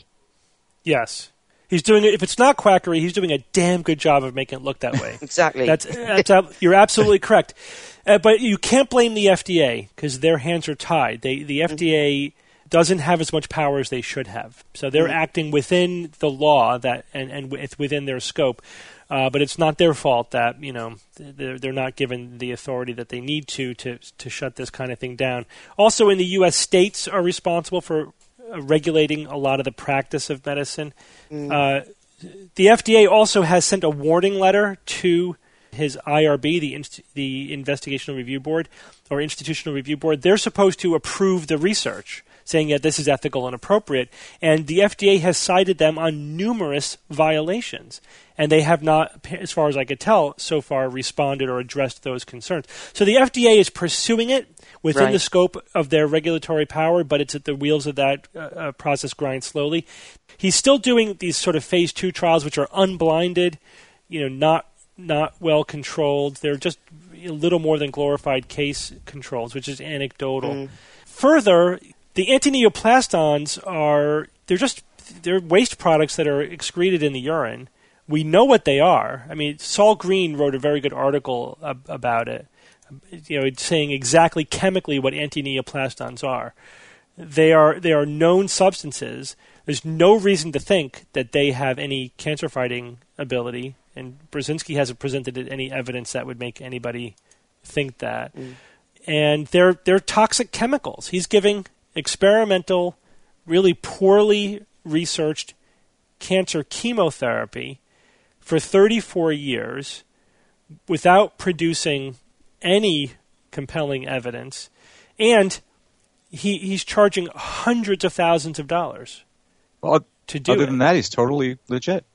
Yes. He's doing it. If it's not quackery, he's doing a damn good job of making it look that way. Exactly. That's, that's you're absolutely correct. Uh, but you can't blame the F D A because their hands are tied. They, the F D A mm-hmm. doesn't have as much power as they should have. So they're mm-hmm. acting within the law that and, and it's within their scope. Uh, but it's not their fault that, you know, they're, they're not given the authority that they need to, to to shut this kind of thing down. Also, in the U S, states are responsible for uh, regulating a lot of the practice of medicine. Mm-hmm. Uh, the F D A also has sent a warning letter to his I R B, the Inst- the Investigational Review Board, or Institutional Review Board. They're supposed to approve the research, saying that this is ethical and appropriate. And the F D A has cited them on numerous violations. And they have not, as far as I could tell, so far responded or addressed those concerns. So the F D A is pursuing it within right. the scope of their regulatory power, but it's at the wheels of that uh, process grind slowly. He's still doing these sort of phase two trials, which are unblinded, you know, not not well controlled. They're just a little more than glorified case controls, which is anecdotal. Mm. Further, the antineoplastons are they're just they're waste products that are excreted in the urine. We know what they are. I mean, Saul Green wrote a very good article ab- about it, you know, saying exactly chemically what antineoplastons are. They are they are known substances. There's no reason to think that they have any cancer-fighting ability, and Brzezinski hasn't presented any evidence that would make anybody think that. Mm. And they're they're toxic chemicals. He's giving experimental, really poorly researched cancer chemotherapy for thirty-four years without producing any compelling evidence. and he he's charging hundreds of thousands of dollars Well, to do other it. than that, he's totally legit.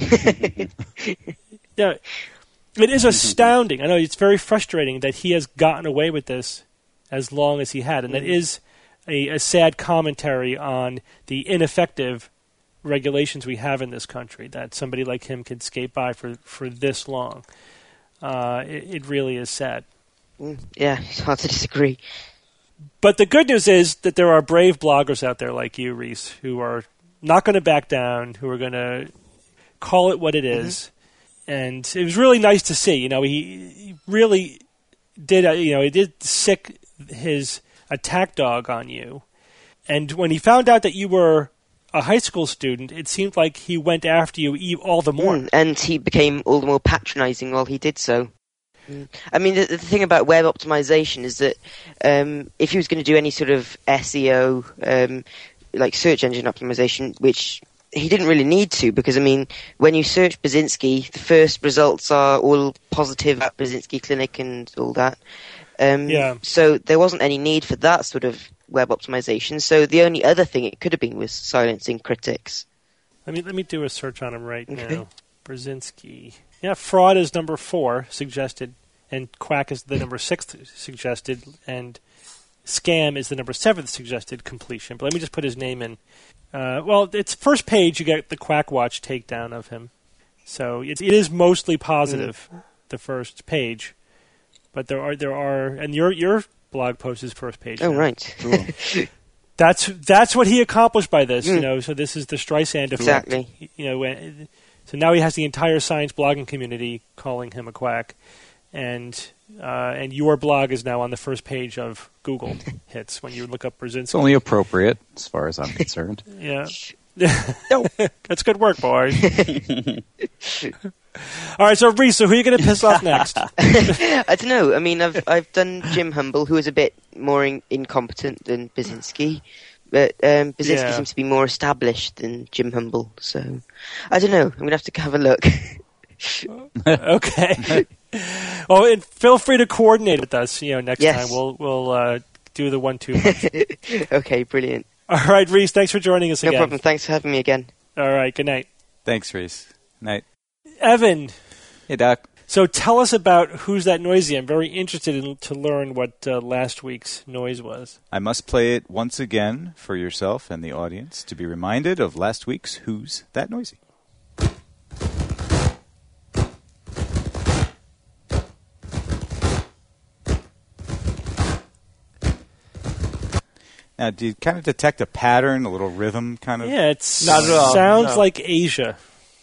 Yeah, it is astounding. I know it's very frustrating that he has gotten away with this as long as he had, and that is a, a sad commentary on the ineffective regulations we have in this country, that somebody like him could skate by for, for this long. Uh, it, it really is sad. Mm, yeah, it's hard to disagree. But the good news is that there are brave bloggers out there like you, Reese, who are not going to back down, who are going to call it what it is. Mm-hmm. And it was really nice to see. You know, he, he really did, uh, you know, he did sick his attack dog on you. And when he found out that you were a high school student, it seemed like he went after you e- all the more. Mm, and he became all the more patronizing while he did so. Mm. I mean, the, the thing about web optimization is that um, if he was going to do any sort of S E O, um, like search engine optimization, which he didn't really need to, because, I mean, when you search Brzezinski, the first results are all positive at Brzezinski Clinic and all that. Um, yeah. So there wasn't any need for that sort of web optimization. So the only other thing it could have been was silencing critics. Let me let me do a search on him right Okay. now. Brzezinski. Yeah, fraud is number four suggested, and quack is the number sixth suggested, and scam is the number seventh suggested completion. But let me just put his name in. Uh, well, it's first page. You get the Quack Watch takedown of him, so it, it is mostly positive. Mm. The first page, but there are there are, and your your blog post is first page. Oh, now. right. Cool. That's that's what he accomplished by this, Mm. you know. So this is the Streisand effect. Exactly. You know, when, so now he has the entire science blogging community calling him a quack, and uh, and your blog is now on the first page of Google hits when you look up Brzezinski. It's only appropriate, as far as I'm concerned. Yeah. That's good work, boys. All right, so Reese, so who are you going to piss off next? I don't know. I mean, I've I've done Jim Humble, who is a bit more in, incompetent than Brzezinski, but um, Brzezinski Yeah. seems to be more established than Jim Humble. So I don't know. I'm gonna have to have a look. Okay. Well, and feel free to coordinate with us. You know, next Yes. time we'll we'll uh, do the one-two punch. Okay, brilliant. All right, Reese, thanks for joining us No again. problem. Thanks for having me again. All right, good night. Thanks, Reese. Night. Evan, Hey, Doc. so tell us about Who's That Noisy? I'm very interested in, to learn what uh, last week's noise was. I must play it once again for yourself and the audience to be reminded of last week's Who's That Noisy? Now, do you kind of detect a pattern, a little rhythm kind of? Yeah, it Not at all, sounds no. like Asia.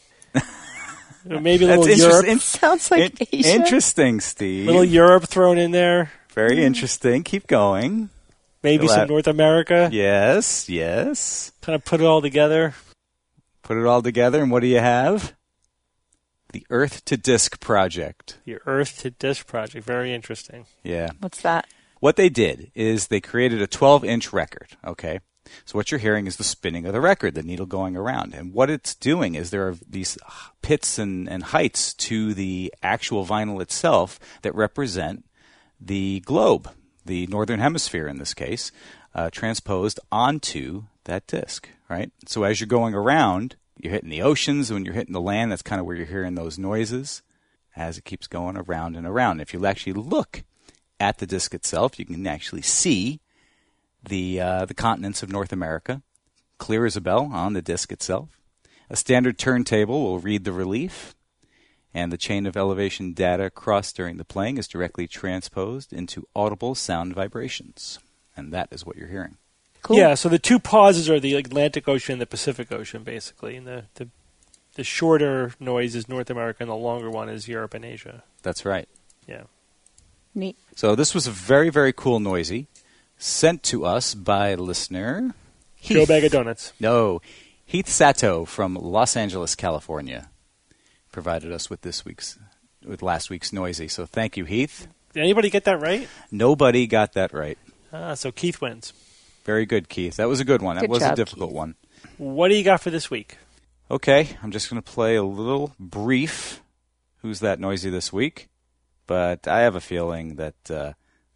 Or maybe a That's little Europe. interesting. Sounds like In- Asia. Interesting, Steve. Little Europe thrown in there. Very interesting. Keep going. Maybe Fill some out- North America. Yes, yes. Kind of put it all together. Put it all together, and what do you have? The Earth to Disk Project. The Earth to Disk Project. Very interesting. Yeah. What's that? What they did is they created a twelve-inch record, okay? So what you're hearing is the spinning of the record, the needle going around. And what it's doing is there are these pits and, and heights to the actual vinyl itself that represent the globe, the northern hemisphere in this case, uh, transposed onto that disc, right? So as you're going around, you're hitting the oceans. When you're hitting the land, that's kind of where you're hearing those noises as it keeps going around and around. If you actually look at the disc itself, you can actually see the uh, the continents of North America, clear as a bell on the disc itself. A standard turntable will read the relief, and the chain of elevation data crossed during the playing is directly transposed into audible sound vibrations. And that is what you're hearing. Cool. Yeah, so the two pauses are the Atlantic Ocean and the Pacific Ocean, basically. And the, the, the shorter noise is North America, and the longer one is Europe and Asia. That's right. Yeah. Neat. So this was a very, very cool noisy, sent to us by listener... Joe Bag of Donuts. No, Heath Sato from Los Angeles, California, provided us with this week's, with last week's noisy. So thank you, Heath. Did anybody get that right? Nobody got that right. Ah, so Keith wins. Very good, Keith. That was a good one. That Good was job, a difficult Keith. one. What do you got for this week? Okay, I'm just going to play a little brief Who's That Noisy this week, but I have a feeling that uh,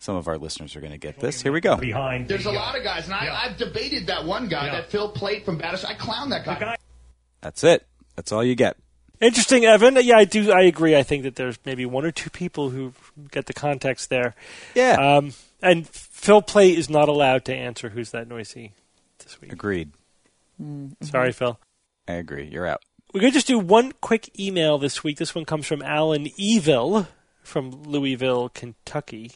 some of our listeners are going to get this. Here we go. Behind There's the, a lot of guys, and I, yeah. I've debated that one guy, Yeah. that Phil Plait from Battersea. I clown that guy. guy- That's it. That's all you get. Interesting, Evan. Yeah, I do. I agree. I think that there's maybe one or two people who get the context there. Yeah. Um, and Phil Plait is not allowed to answer who's that noisy this week. Agreed. Mm-hmm. Sorry, Phil. I agree. You're out. We're going to just do one quick email this week. This one comes from Alan Evil from Louisville, Kentucky.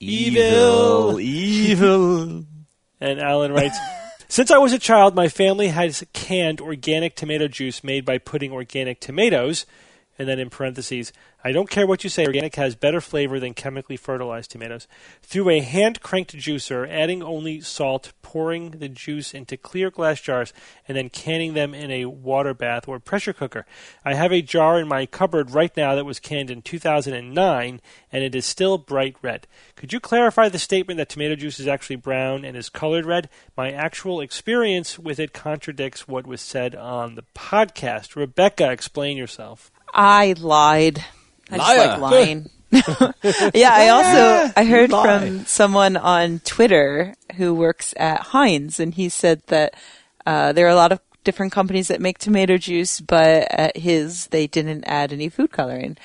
Evil. Evil. And Alan writes, since I was a child, my family has canned organic tomato juice made by putting organic tomatoes, and then in parentheses, I don't care what you say, organic has better flavor than chemically fertilized tomatoes, through a hand-cranked juicer, adding only salt, pouring the juice into clear glass jars, and then canning them in a water bath or pressure cooker. I have a jar in my cupboard right now that was canned in two thousand nine, and it is still bright red. Could you clarify the statement that tomato juice is actually brown and is colored red? My actual experience with it contradicts what was said on the podcast. Rebecca, explain yourself. I lied. I just Liar. like lying. Yeah, I also I heard from someone on Twitter who works at Heinz, and he said that uh, there are a lot of different companies that make tomato juice, but at his they didn't add any food coloring,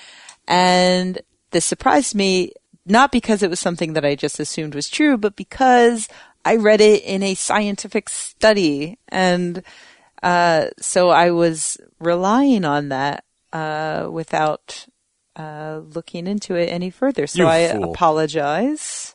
and this surprised me not because it was something that I just assumed was true, but because I read it in a scientific study, and uh, so I was relying on that uh, without. Uh, looking into it any further. So You I fool. apologize.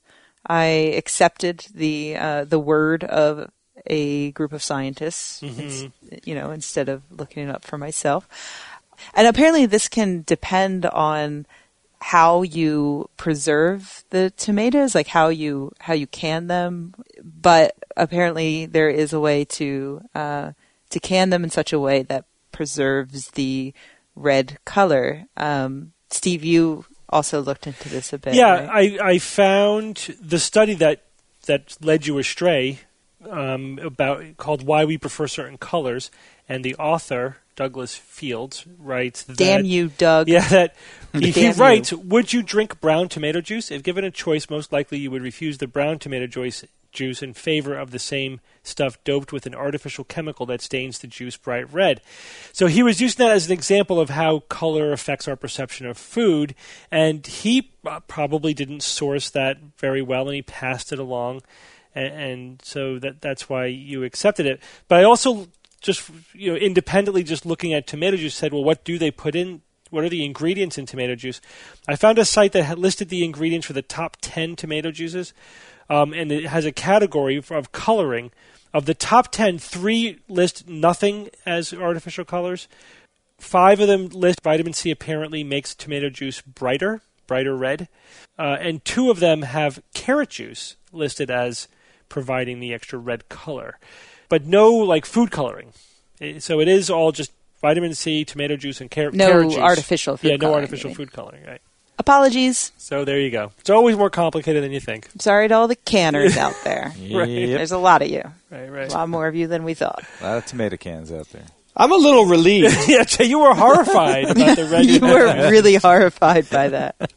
I accepted the uh, the word of a group of scientists, ins- you know, instead of looking it up for myself. And apparently this can depend on how you preserve the tomatoes, like how you how you can them. But apparently there is a way to uh, to can them in such a way that preserves the red color. Um, Steve, you also looked into this a bit. Yeah, right? I, I found the study that that led you astray um, about called "Why We Prefer Certain Colors," and the author Douglas Fields writes that. Damn you, Doug! Yeah, that he, he Damn writes: you. would you drink brown tomato juice? If given a choice, most likely you would refuse the brown tomato juice juice in favor of the same stuff doped with an artificial chemical that stains the juice bright red. So he was using that as an example of how color affects our perception of food, and he uh, probably didn't source that very well, and he passed it along, and, and so that that's why you accepted it. But I also just, you know, independently just looking at tomato juice said, well, what do they put in? What are the ingredients in tomato juice? I found a site that had listed the ingredients for the top ten tomato juices. Um, and it has a category of coloring. Of the top ten, three list nothing as artificial colors. Five of them list vitamin C apparently makes tomato juice brighter, brighter red. Uh, and two of them have carrot juice listed as providing the extra red color. But no, like, food coloring. It, so it is all just vitamin C, tomato juice, and car- No carrot juice. artificial food Yeah, no coloring, artificial you mean. food coloring, right. Apologies. So there you go. It's always more complicated than you think. Sorry to all the canners out there. Right. There's a lot of you. Right, right. A lot more of you than we thought. A lot of tomato cans out there. I'm a little relieved. Yeah, Jay, you were horrified about the red. You were really horrified by that.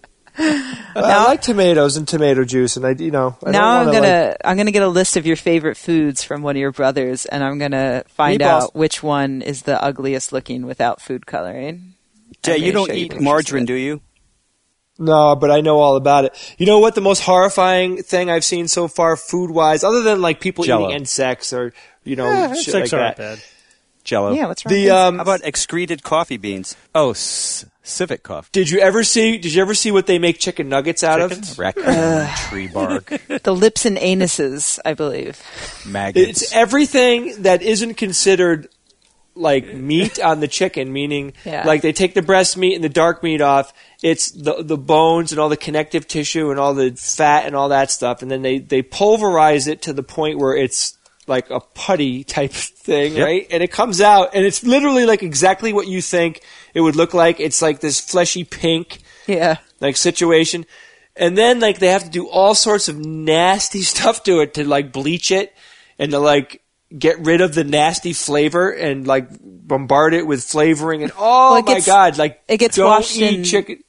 I like tomatoes and tomato juice, and I, you know, I now don't I'm wanna, gonna like, I'm gonna get a list of your favorite foods from one of your brothers, and I'm gonna find Meatballs. out which one is the ugliest looking without food coloring. Jay, I'm you gonna don't show you eat pictures margarine, of do you? No, but I know all about it. You know what? The most horrifying thing I've seen so far, food wise, other than like people Jell-O. eating insects or you know, Yeah, shit insects like aren't that. bad. Jello. Yeah, what's wrong? The with um, How about excreted coffee beans? Oh, c- civet coffee. did you ever see? Did you ever see what they make chicken nuggets out Chickens? of? Raccoon, tree bark, the lips and anuses, I believe. maggots. It's everything that isn't considered like meat on the chicken, meaning Yeah. like they take the breast meat and the dark meat off. It's the the bones and all the connective tissue and all the fat and all that stuff, and then they, they pulverize it to the point where it's like a putty type thing, Yep. right? And it comes out, and it's literally like exactly what you think it would look like. It's like this fleshy pink Yeah. like situation. And then like they have to do all sorts of nasty stuff to it to like bleach it and to like get rid of the nasty flavor and like bombard it with flavoring and oh Well, it my gets- god, like it gets don't washed eat in- chicken.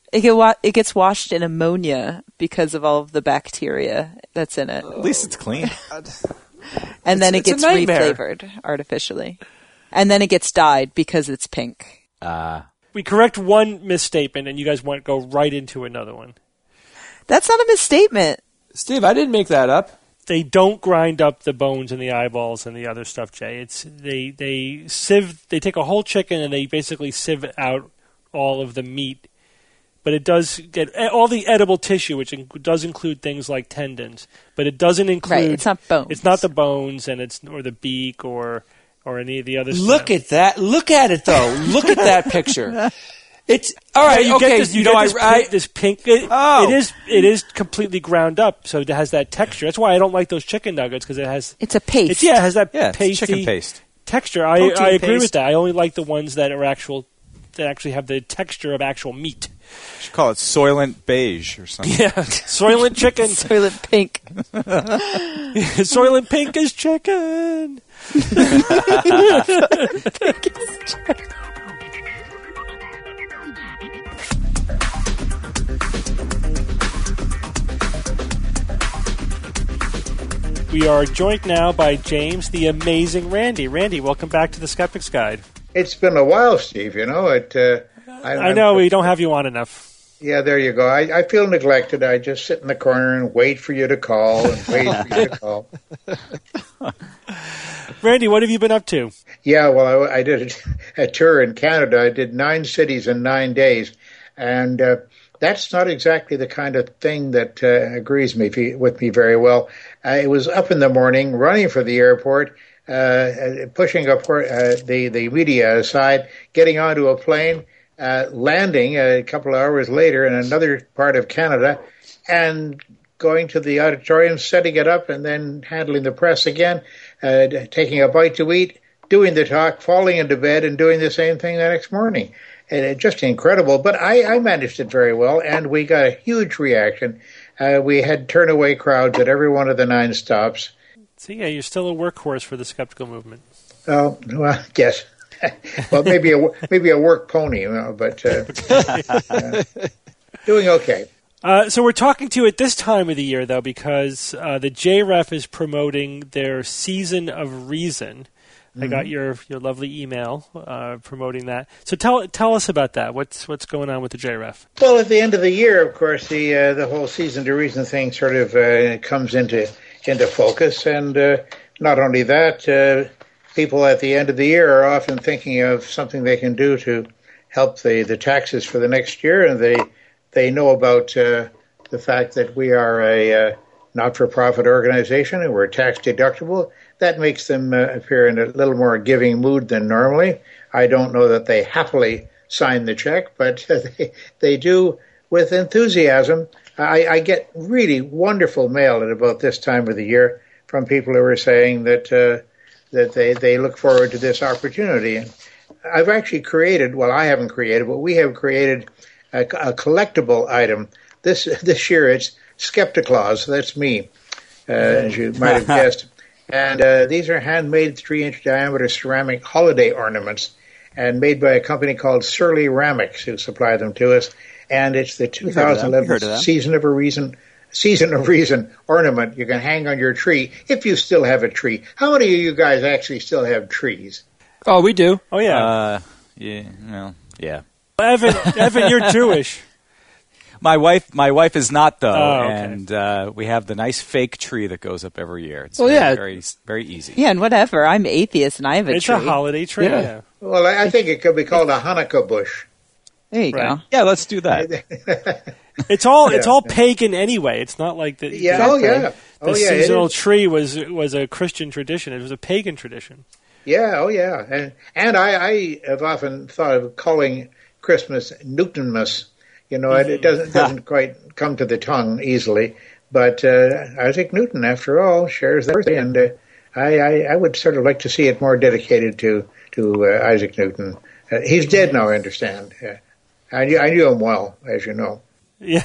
It get wa- it gets washed in ammonia because of all of the bacteria that's in it, At least it's clean. and then it it's a gets nightmare. reflavored artificially, and then it gets dyed because it's pink. Uh, We correct one misstatement, and you guys want to go right into another one. That's not a misstatement. Steve, I didn't make that up. They don't grind up the bones and the eyeballs and the other stuff, Jay. It's they they sieve. They take a whole chicken and they basically sieve out all of the meat. But it does get all the edible tissue, which inc- does include things like tendons. But it doesn't include. Right, it's not bones. It's not the bones, and it's or the beak or or any of the other. Look stuff. at that. Look at it, though. Look at that picture. It's all right. you okay, get this, you, you get know, this, I, pink, this pink. It, Oh. it is it is completely ground up, so it has that texture. That's why I don't like those chicken nuggets because it has. It's a paste. It's, yeah, it has that yeah, it's pasty chicken paste. texture. I, Protein I agree paste. with that. I only like the ones that are actual that actually have the texture of actual meat. You should call it Soylent Beige or something. Yeah, Soylent chicken. Soylent pink. Soylent pink is chicken. We are joined now by James, the amazing Randy. Randy, welcome back to the Skeptic's Guide. It's been a while, Steve. You know it. Uh, I, I know we don't have you on enough. Yeah, there you go. I, I feel neglected. I just sit in the corner and wait for you to call and wait for you to call. Randy, what have you been up to? Yeah, well, I, I did a tour in Canada. I did nine cities in nine days, and uh, that's not exactly the kind of thing that uh, agrees me with me very well. I was up in the morning, running for the airport, uh, pushing up uh, the the media aside, getting onto a plane, uh, landing a couple of hours later in another part of Canada, and going to the auditorium, setting it up, and then handling the press again, uh, taking a bite to eat, doing the talk, falling into bed, and doing the same thing the next morning. And it, just incredible. But I, I managed it very well, and we got a huge reaction. Uh, we had turn-away crowds at every one of the nine stops. So, yeah, you're still a workhorse for the skeptical movement. Oh, well, yes. Well, maybe a, maybe a work pony, you know, but uh, uh, doing okay. Uh, so we're talking to you at this time of the year, though, because uh, the J R E F is promoting their Season of Reason. I got your, your lovely email uh, promoting that. So tell tell us about that. What's what's going on with the J R E F? Well, at the end of the year, of course, the uh, the whole Season to Reason thing sort of uh, comes into into focus, and uh, not only that, uh, people at the end of the year are often thinking of something they can do to help the, the taxes for the next year, and they they know about uh, the fact that we are a uh, not-for-profit organization and we're tax deductible. That makes them uh, appear in a little more giving mood than normally. I don't know that they happily sign the check, but they, they do with enthusiasm. I, I get really wonderful mail at about this time of the year from people who are saying that uh, that they, they look forward to this opportunity. And I've actually created, well, I haven't created, but we have created a, a collectible item. This this year it's Skepticlaus. That's me, uh, as you might have guessed. And uh, these are handmade three-inch diameter ceramic holiday ornaments and made by a company called Surly Ramics, who supply them to us. And it's the two thousand eleven Season of a Reason Season of Reason ornament you can hang on your tree if you still have a tree. How many of you guys actually still have trees? Oh, we do. Oh, yeah. Uh, yeah, well, yeah. Evan, Evan, you're Jewish. My wife, my wife is not though, Oh, okay. and uh, we have the nice fake tree that goes up every year. It's Well, very, yeah. very, very easy. Yeah, and whatever. I'm atheist and I have a It's tree. a holiday tree. Yeah. Yeah. Well, I I think it could be called a Hanukkah bush. There you Right. go. Yeah, let's do that. It's all it's Yeah. all pagan anyway. It's not like the Yeah, the, oh Exactly. yeah. the Oh yeah, it seasonal is. tree was was a Christian tradition. It was a pagan tradition. Yeah, oh yeah. And and I, I have often thought of calling Christmas Newtonmas. You know, it, it doesn't doesn't quite come to the tongue easily. But uh, Isaac Newton, after all, shares that birthday, and uh, I, I I would sort of like to see it more dedicated to to uh, Isaac Newton. Uh, he's dead now, I understand. Uh, I knew I knew him well, as you know. Yeah.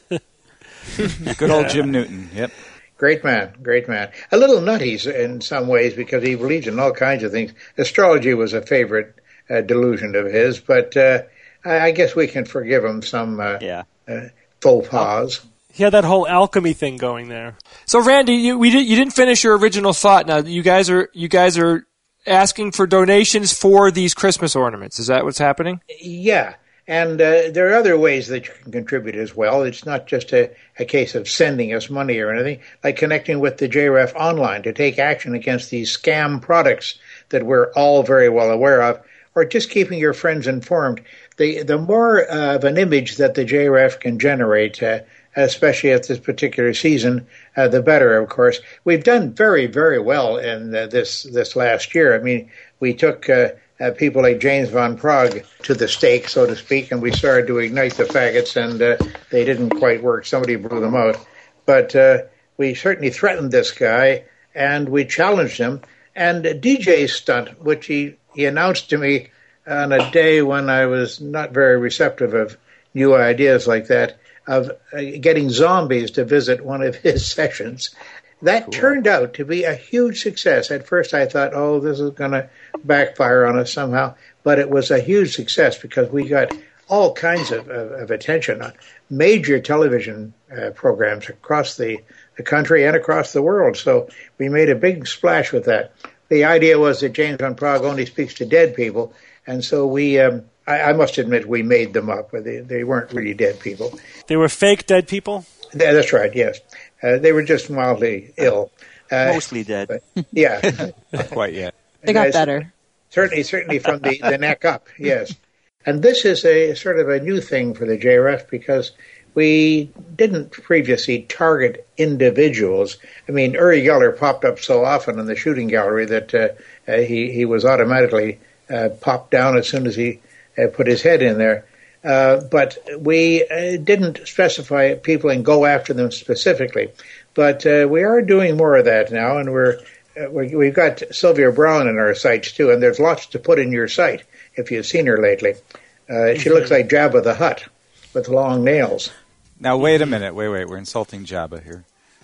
Good old Jim Newton. Yep. Great man, great man. A little nutty in some ways because he believes in all kinds of things. Astrology was a favorite uh, delusion of his, but uh, I, I guess we can forgive him some uh, Yeah. uh, faux pas. He had that whole alchemy thing going there. So, Randy, you we did, you didn't finish your original thought. Now, you guys are you guys are asking for donations for these Christmas ornaments. Is that what's happening? Yeah, and uh, there are other ways that you can contribute as well. It's not just a, a case of sending us money or anything, like connecting with the J R E F online to take action against these scam products that we're all very well aware of, or just keeping your friends informed. The, the more uh, of an image that the J R E F can generate, uh, especially at this particular season, uh, the better, of course. We've done very, very well in uh, this this last year. I mean, we took uh, uh, people like James Van Praagh to the stake, so to speak, and we started to ignite the faggots, and uh, they didn't quite work. Somebody blew them out. But uh, we certainly threatened this guy, and we challenged him. And D J's stunt, which he, he announced to me on a day when I was not very receptive of new ideas like that, of uh, getting zombies to visit one of his sessions. That cool. turned out to be a huge success. At first I thought, oh, this is going to backfire on us somehow. But it was a huge success because we got all kinds of, of, of attention on major television uh, programs across the, the country and across the world. So we made a big splash with that. The idea was that James Van Praagh only speaks to dead people. And so we... Um, I, I must admit we made them up. They, they weren't really dead people. They were fake dead people? Yeah, that's right, yes. Uh, they were just mildly ill. Uh, Mostly dead. But, yeah. Not quite yet. They got better. Certainly, certainly from the, the neck up, yes. And this is a sort of a new thing for the J R E F because we didn't previously target individuals. I mean, Uri Geller popped up so often in the shooting gallery that uh, uh, he, he was automatically uh, popped down as soon as he Uh, put his head in there. Uh, but we uh, didn't specify people and go after them specifically. But uh, we are doing more of that now, and we're, uh, we, we've got Sylvia Brown in our sites, too, and there's lots to put in your site if you've seen her lately. Uh, she looks like Jabba the Hutt with long nails. Now, wait a minute. Wait, wait. We're insulting Jabba here.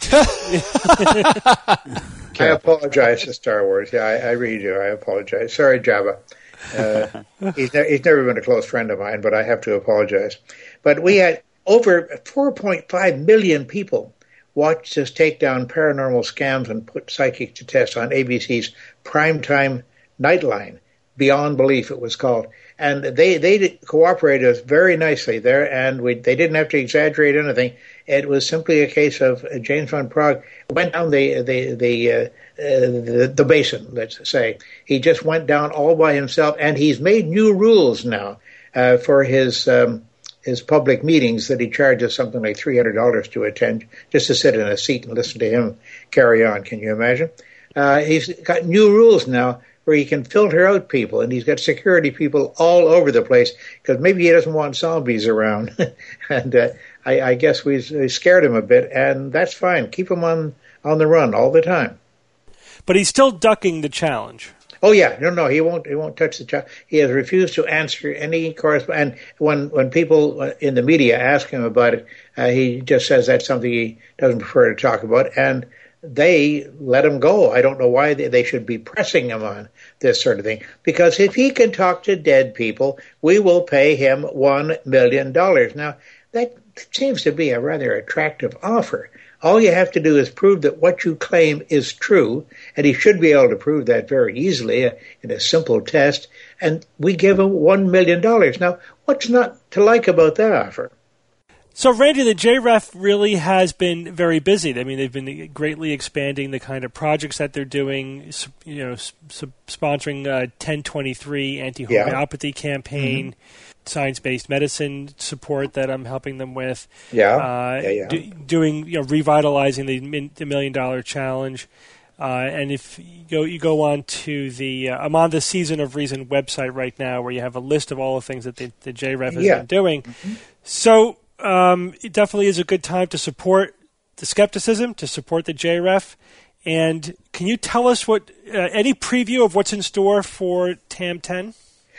I apologize to Star Wars. Yeah, I, I really do. I apologize. Sorry, Jabba. Uh, he's, ne- he's never been a close friend of mine, but I have to apologize. But we had over four point five million people watched us take down paranormal scams and put psychics to test on A B C's primetime Nightline. Beyond Belief, it was called. And they, they did cooperated us very nicely there, and we, they didn't have to exaggerate anything. It was simply a case of uh, James Van Praagh went down the the the, uh, uh, the the basin, let's say. He just went down all by himself, and he's made new rules now uh, for his um, his public meetings that he charges something like three hundred dollars to attend, just to sit in a seat and listen to him carry on. Can you imagine? Uh, he's got new rules now where he can filter out people, and he's got security people all over the place because maybe he doesn't want zombies around. and uh, I, I guess we, we scared him a bit, and that's fine. Keep him on, on the run all the time. But he's still ducking the challenge. Oh yeah, no, no, he won't. He won't touch the challenge. He has refused to answer any correspondence. And when when people in the media ask him about it, uh, he just says that's something he doesn't prefer to talk about, and they let him go. I don't know why they, they should be pressing him on this sort of thing. Because if he can talk to dead people, we will pay him one million dollars. Now, that seems to be a rather attractive offer. All you have to do is prove that what you claim is true, and he should be able to prove that very easily uh, in a simple test, and we give him one million dollars. Now, what's not to like about that offer? So, Randy, the J R E F really has been very busy. I mean, they've been greatly expanding the kind of projects that they're doing, you know, sp- sponsoring uh, ten twenty-three anti-homeopathy yeah. campaign, mm-hmm. science-based medicine support that I'm helping them with. Yeah, uh, yeah, yeah. Do, doing, you know, revitalizing the, min- the Million Dollar Challenge. Uh, and if you go, you go on to the, uh, I'm on the Season of Reason website right now where you have a list of all the things that the, the J R E F has yeah. been doing. Mm-hmm. So, Um, it definitely is a good time to support the skepticism, to support the J R E F. And can you tell us what uh, any preview of what's in store for T A M ten?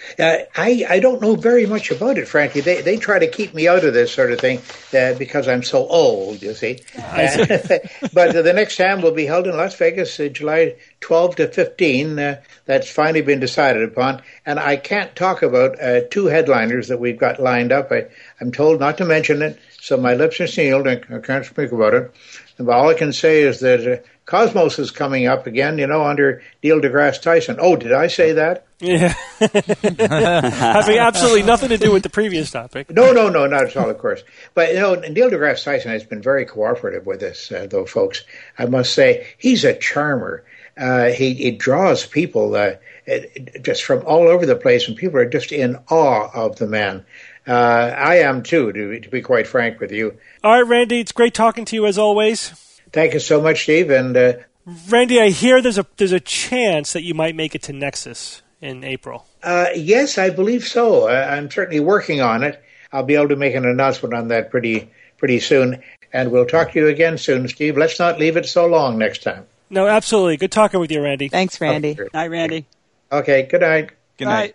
Uh, I, I don't know very much about it, frankly. They they try to keep me out of this sort of thing uh, because I'm so old, you see. Uh, but uh, the next time will be held in Las Vegas, uh, July twelfth to fifteenth. Uh, that's finally been decided upon. And I can't talk about uh, two headliners that we've got lined up. I, I'm told not to mention it, so my lips are sealed. I, I can't speak about it. But all I can say is that uh, Cosmos is coming up again, you know, under Neil deGrasse Tyson. Oh, did I say that? Yeah. Having absolutely nothing to do with the previous topic. No, no, no, not at all, of course. But, you know, Neil deGrasse Tyson has been very cooperative with us, uh, though, folks. I must say, he's a charmer. Uh, he, he draws people uh, just from all over the place, and people are just in awe of the man. Uh, I am, too, to, to be quite frank with you. All right, Randy, it's great talking to you, as always. Thank you so much, Steve. And uh, Randy, I hear there's a there's a chance that you might make it to Nexus in April. Uh, yes, I believe so. I, I'm certainly working on it. I'll be able to make an announcement on that pretty pretty soon. And we'll talk to you again soon, Steve. Let's not leave it so long next time. No, absolutely. Good talking with you, Randy. Thanks, Randy. Okay. Night, Randy. Okay, good night. Good night.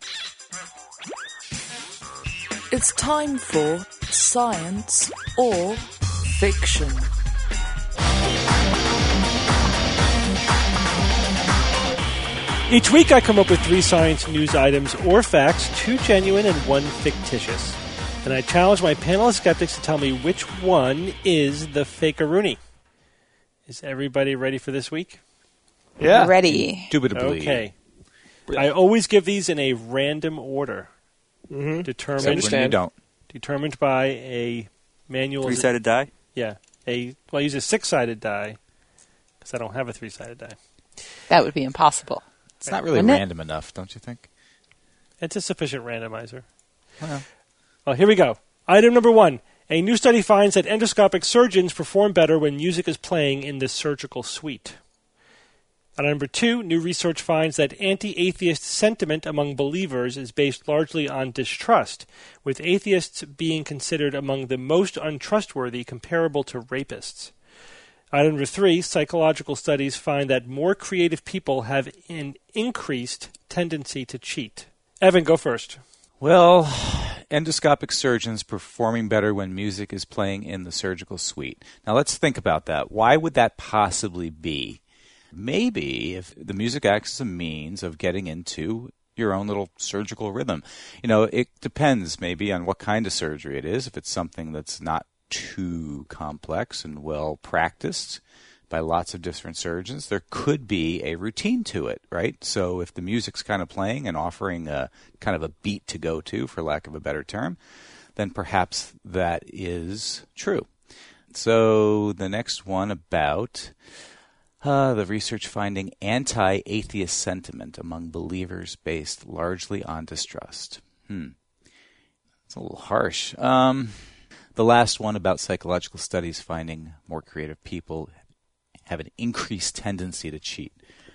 It's time for Science or Fiction. Each week I come up with three science news items or facts, two genuine and one fictitious. And I challenge my panel of skeptics to tell me which one is the fakearoonie. Is everybody ready for this week? Yeah. Ready. Indubitably. Okay. I always give these in a random order. Mm-hmm. Determined, I understand. When you don't. determined by a manual. Three-sided die? Yeah. A well, I use a six-sided die because I don't have a three-sided die. That would be impossible. It's not really Wouldn't it? random enough, don't you think? It's a sufficient randomizer. Well. Well, here we go. Item number one. A new study finds that endoscopic surgeons perform better when music is playing in the surgical suite. Item number two. New research finds that anti-atheist sentiment among believers is based largely on distrust, with atheists being considered among the most untrustworthy, comparable to rapists. Item number three. Psychological studies find that more creative people have an increased tendency to cheat. Evan, go first. Well, endoscopic surgeons performing better when music is playing in the surgical suite. Now let's think about that. Why would that possibly be? Maybe if the music acts as a means of getting into your own little surgical rhythm. You know, it depends maybe on what kind of surgery it is. If it's something that's not too complex and well practiced by lots of different surgeons, there could be a routine to it, right? So if the music's kind of playing and offering a kind of a beat to go to, for lack of a better term, then perhaps that is true. So the next one about uh, the research finding anti-atheist sentiment among believers based largely on distrust. Hmm. It's a little harsh. Um... The last one about psychological studies finding more creative people have an increased tendency to cheat.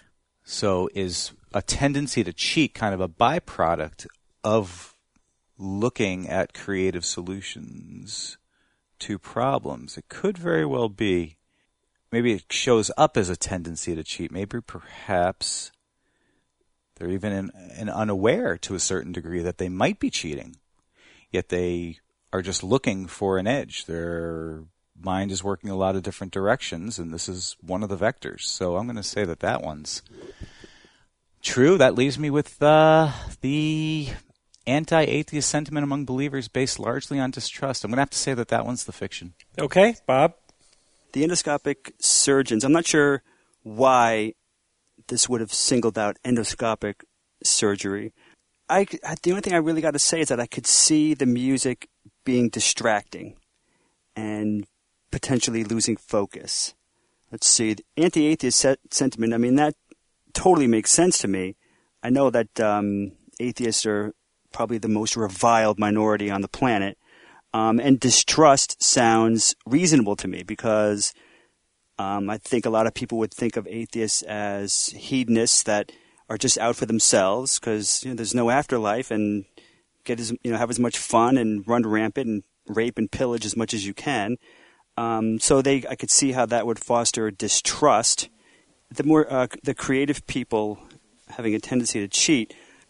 So is a tendency to cheat kind of a byproduct of looking at creative solutions to problems? It could very well be. Maybe it shows up as a tendency to cheat. Maybe perhaps they're even in, in unaware to a certain degree that they might be cheating, yet they are just looking for an edge. Their mind is working a lot of different directions, and this is one of the vectors. So I'm going to say that that one's true. That leaves me with uh, the anti-atheist sentiment among believers based largely on distrust. I'm going to have to say that that one's the fiction. Okay, Bob? The endoscopic surgeons, I'm not sure why this would have singled out endoscopic surgery. I, the only thing I really got to say is that I could see the music being distracting and potentially losing focus. Let's see, the anti-atheist se- sentiment, I mean, that totally makes sense to me. I know that um, atheists are probably the most reviled minority on the planet, um, and distrust sounds reasonable to me because um, I think a lot of people would think of atheists as hedonists that are just out for themselves because you know, there's no afterlife and get as you know have as much fun and run rampant and rape and pillage as much as you can. Um, so they, I could see how that would foster distrust. The more uh, the creative people having a tendency to cheat.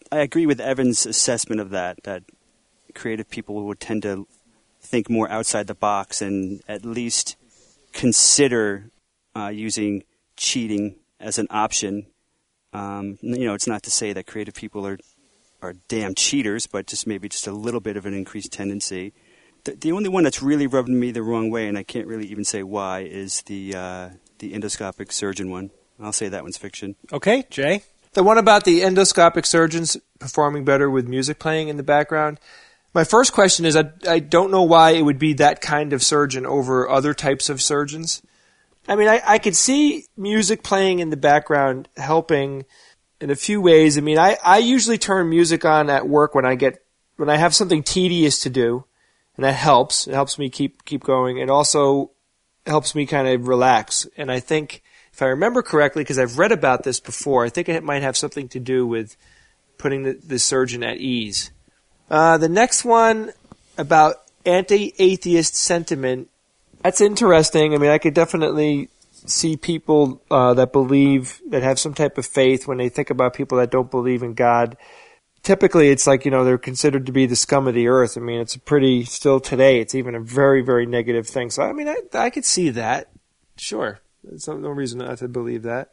I agree with Evan's assessment of that, that creative people would tend to think more outside the box and at least consider uh, using cheating as an option. Um, you know, it's not to say that creative people are, are damn cheaters, but just maybe just a little bit of an increased tendency. The, the only one that's really rubbed me the wrong way, and I can't really even say why, is the uh, the endoscopic surgeon one. I'll say that one's fiction. Okay, Jay? The one about the endoscopic surgeons performing better with music playing in the background. My first question is, I, I don't know why it would be that kind of surgeon over other types of surgeons. I mean, I, I could see music playing in the background helping in a few ways. I mean, I, I usually turn music on at work when I get when I have something tedious to do, and that helps. It helps me keep keep going. It also helps me kind of relax. And I think, if I remember correctly, because I've read about this before, I think it might have something to do with putting the, the surgeon at ease. Uh, the next one about anti-atheist sentiment, that's interesting. I mean, I could definitely see people uh, that believe, that have some type of faith when they think about people that don't believe in God. Typically, it's like, you know, they're considered to be the scum of the earth. I mean, it's a pretty, still today, it's even a very, very negative thing. So, I mean, I, I could see that. Sure. There's no, no reason not to believe that.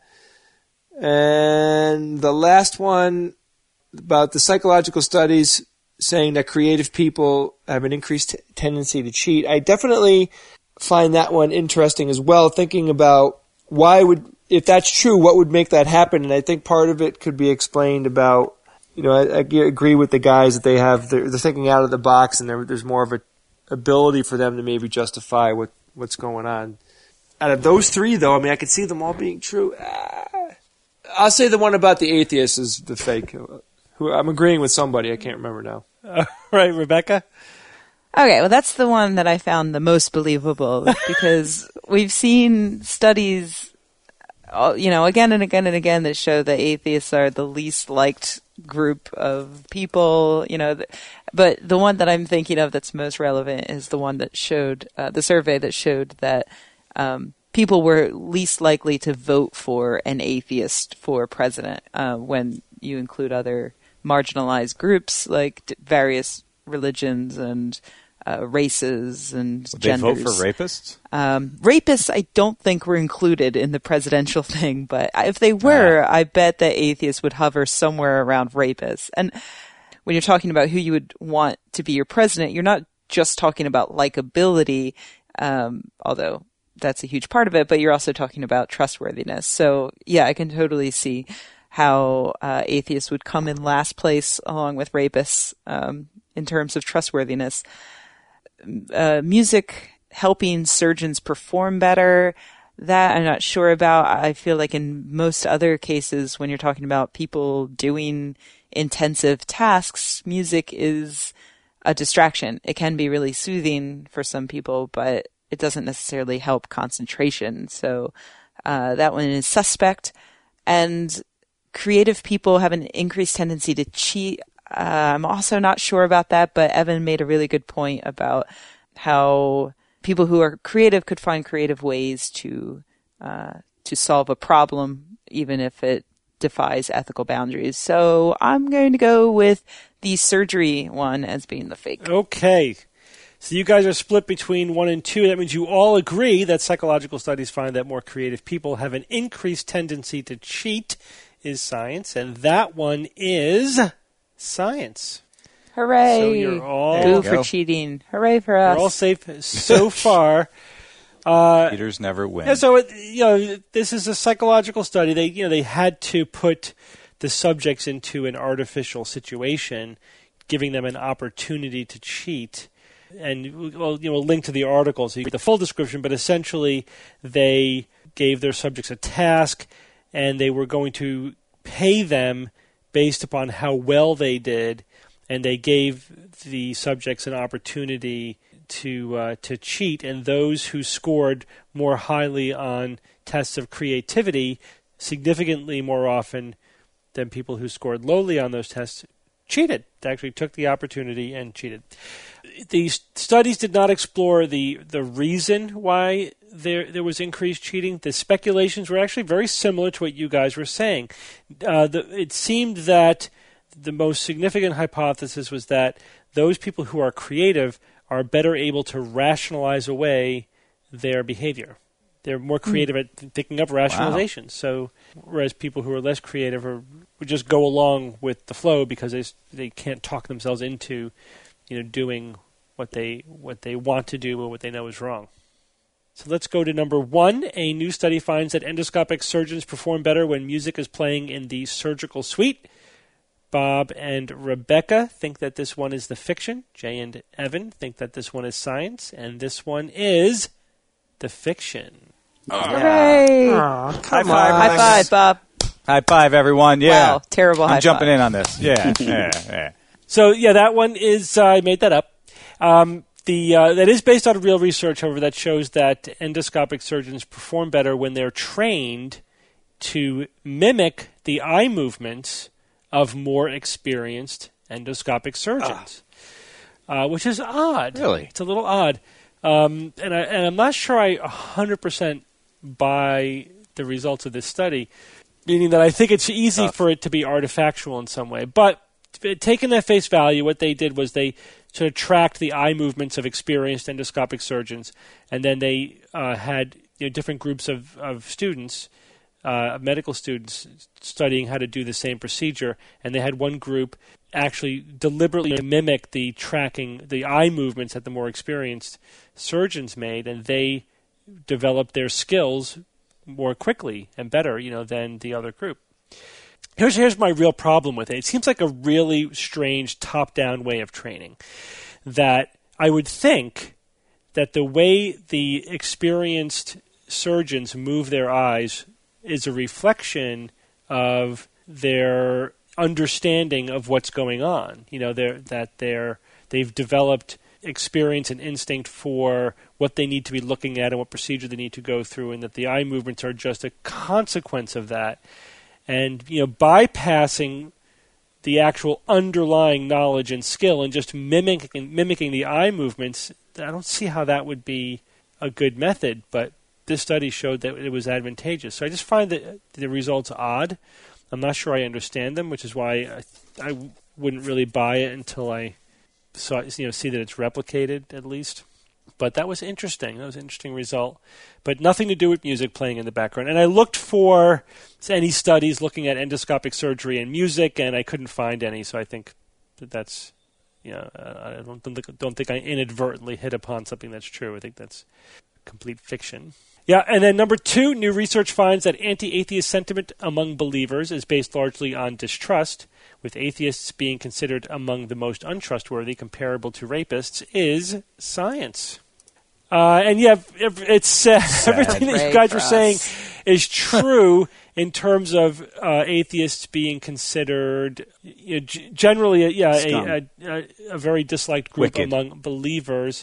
And the last one about the psychological studies saying that creative people have an increased t- tendency to cheat. I definitely find that one interesting as well, thinking about why would, if that's true, what would make that happen? And I think part of it could be explained about, you know, I, I agree with the guys that they have, they're, they're thinking out of the box, and there's more of a ability for them to maybe justify what, what's going on. Out of those three, though, I mean, I could see them all being true. Ah, I'll say the one about the atheist is the fake. Who I'm agreeing with somebody. I can't remember now. Uh, right, Rebecca? Okay, well, that's the one that I found the most believable because we've seen studies, you know, again and again and again that show that atheists are the least liked group of people, you know. But the one that I'm thinking of that's most relevant is the one that showed, uh, the survey that showed that um, people were least likely to vote for an atheist for president uh, when you include other marginalized groups like d- various religions and uh, races and Would genders. they vote for rapists? Um, rapists, I don't think were included in the presidential thing, but if they were, ah. I bet that atheists would hover somewhere around rapists. And when you're talking about who you would want to be your president, you're not just talking about likability, um, although that's a huge part of it, but you're also talking about trustworthiness. So yeah, I can totally see how uh, atheists would come in last place along with rapists um, in terms of trustworthiness. Uh, music helping surgeons perform better, that I'm not sure about. I feel like in most other cases, when you're talking about people doing intensive tasks, music is a distraction. It can be really soothing for some people, but it doesn't necessarily help concentration. So uh, that one is suspect. And creative people have an increased tendency to cheat. Uh, I'm also not sure about that, but Evan made a really good point about how people who are creative could find creative ways to uh, to solve a problem, even if it defies ethical boundaries. So I'm going to go with the surgery one as being the fake. Okay. So you guys are split between one and two. That means you all agree that psychological studies find that more creative people have an increased tendency to cheat is science, and that one is science. Hooray! So you're all Boo you for cheating. Hooray for us. You're all safe so far. Uh, Cheaters never win. Yeah, so it, you know, this is a psychological study. They, you know, they had to put the subjects into an artificial situation, giving them an opportunity to cheat. And well, you know, link to the article so you get the full description. But essentially, they gave their subjects a task, and they were going to pay them based upon how well they did, and they gave the subjects an opportunity to uh, to cheat. And those who scored more highly on tests of creativity, significantly more often than people who scored lowly on those tests, cheated. They actually took the opportunity and cheated. These studies did not explore the the reason why there there was increased cheating. The speculations were actually very similar to what you guys were saying. Uh, the, it seemed that the most significant hypothesis was that those people who are creative are better able to rationalize away their behavior. They're more creative mm. at thinking up rationalizations. Wow. So, whereas people who are less creative are, would just go along with the flow because they they can't talk themselves into, you know, doing what they what they want to do or what they know is wrong. So let's go to number one. A new study finds that endoscopic surgeons perform better when music is playing in the surgical suite. Bob and Rebecca think that this one is the fiction. Jay and Evan think that this one is science. And this one is the fiction. Oh. Hooray! Oh, high five, high five, Bob. High five, everyone. Yeah. Wow, terrible I'm high jumping five. in on this. Yeah, yeah, yeah. So, yeah, that one is, uh, I made that up. Um, the uh, that is based on real research, however, that shows that endoscopic surgeons perform better when they're trained to mimic the eye movements of more experienced endoscopic surgeons, ah. uh, which is odd. Really? It's a little odd. Um, and, I, and I'm not sure I one hundred percent buy the results of this study, meaning that I think it's easy uh. for it to be artifactual in some way. But taking that face value, what they did was they sort of tracked the eye movements of experienced endoscopic surgeons, and then they uh, had you know, different groups of, of students, uh, medical students, studying how to do the same procedure. And they had one group actually deliberately mimic the tracking, the eye movements that the more experienced surgeons made, and they developed their skills more quickly and better, you know, than the other group. Here's here's my real problem with it. It seems like a really strange top-down way of training. That I would think that the way the experienced surgeons move their eyes is a reflection of their understanding of what's going on. You know, they're, that they're they've developed experience and instinct for what they need to be looking at and what procedure they need to go through, and that the eye movements are just a consequence of that. And, you know, bypassing the actual underlying knowledge and skill and just mimicking, mimicking the eye movements, I don't see how that would be a good method, but this study showed that it was advantageous. So I just find that the results odd. I'm not sure I understand them, which is why I, I wouldn't really buy it until I saw, you know, see that it's replicated at least. But that was interesting. That was an interesting result. But nothing to do with music playing in the background. And I looked for any studies looking at endoscopic surgery and music, and I couldn't find any. So I think that that's, you know, I don't, don't, think, don't think I inadvertently hit upon something that's true. I think that's complete fiction. Yeah, and then number two, new research finds that anti-atheist sentiment among believers is based largely on distrust, with atheists being considered among the most untrustworthy, comparable to rapists, is science. Uh, and yeah, it's uh, everything that you guys were saying is true in terms of uh, atheists being considered you know, g- generally, a, yeah, a, a, a very disliked group Wicked. among believers.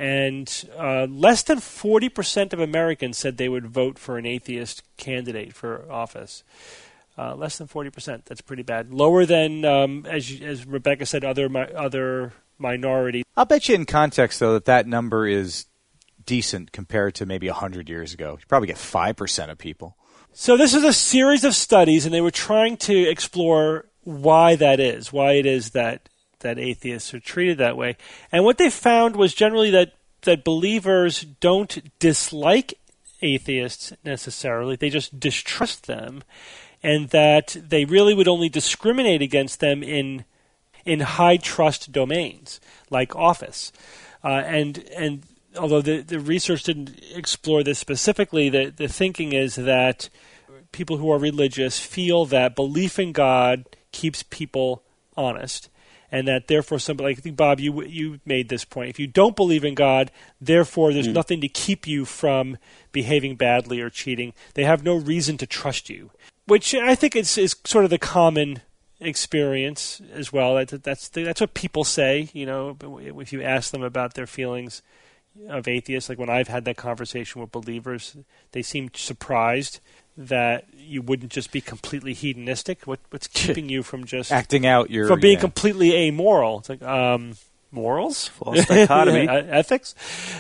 And uh, less than forty percent of Americans said they would vote for an atheist candidate for office. Uh, less than forty percent. That's pretty bad. Lower than, um, as you, as Rebecca said, other mi- other minorities. I'll bet you in context, though, that that number is decent compared to maybe one hundred years ago. You probably get five percent of people. So this is a series of studies, and they were trying to explore why that is, why it is that that atheists are treated that way. And what they found was generally that, that believers don't dislike atheists necessarily. They just distrust them, and that they really would only discriminate against them in in high trust domains like office. Uh, and and although the, the research didn't explore this specifically, the, the thinking is that people who are religious feel that belief in God keeps people honest. And that therefore, somebody like I think Bob, you you made this point. If you don't believe in God, therefore there's mm. nothing to keep you from behaving badly or cheating. They have no reason to trust you, which I think is is sort of the common experience as well. That that's that's what people say. You know, if you ask them about their feelings of atheists, like when I've had that conversation with believers, they seem surprised that you wouldn't just be completely hedonistic. What, what's keeping you from just acting out your from being yeah. completely amoral? It's like um, morals, false dichotomy, yeah, ethics.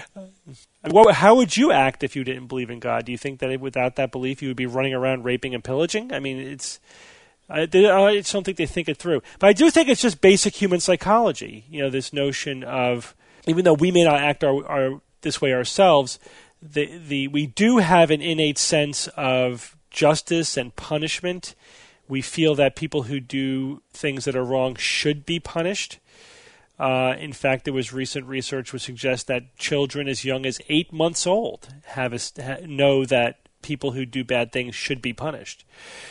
What, how would you act if you didn't believe in God? Do you think that without that belief you would be running around raping and pillaging? I mean, it's I, they, I just don't think they think it through. But I do think it's just basic human psychology. You know, this notion of, even though we may not act our, our this way ourselves, the the we do have an innate sense of justice and punishment. We feel that people who do things that are wrong should be punished. Uh, in fact, there was recent research which suggests that children as young as eight months old have a, ha, know that people who do bad things should be punished.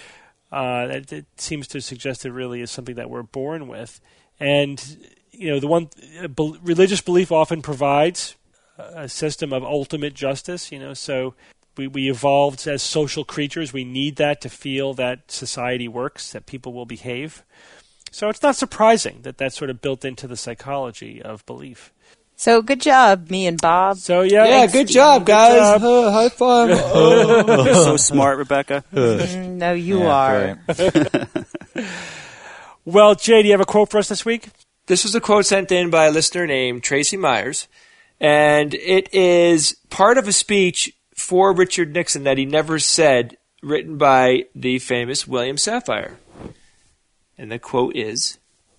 Uh, it, it seems to suggest it really is something that we're born with. And, you know, the one uh, be, religious belief often provides a system of ultimate justice, you know, so we, we evolved as social creatures. We need that to feel that society works, that people will behave. So it's not surprising that that's sort of built into the psychology of belief. So good job, me and Bob. So yeah, yeah, good job, good guys. Job. Uh, high five. Oh, you're so smart, Rebecca. Mm, no, you Yeah, are. right. Well, Jay, do you have a quote for us this week? This was a quote sent in by a listener named Tracy Myers, and it is part of a speech for Richard Nixon that he never said, written by the famous William Safire. And the quote is,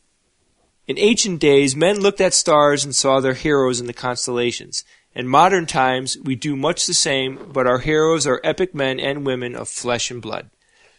"In ancient days, men looked at stars and saw their heroes in the constellations. In modern times, we do much the same, but our heroes are epic men and women of flesh and blood."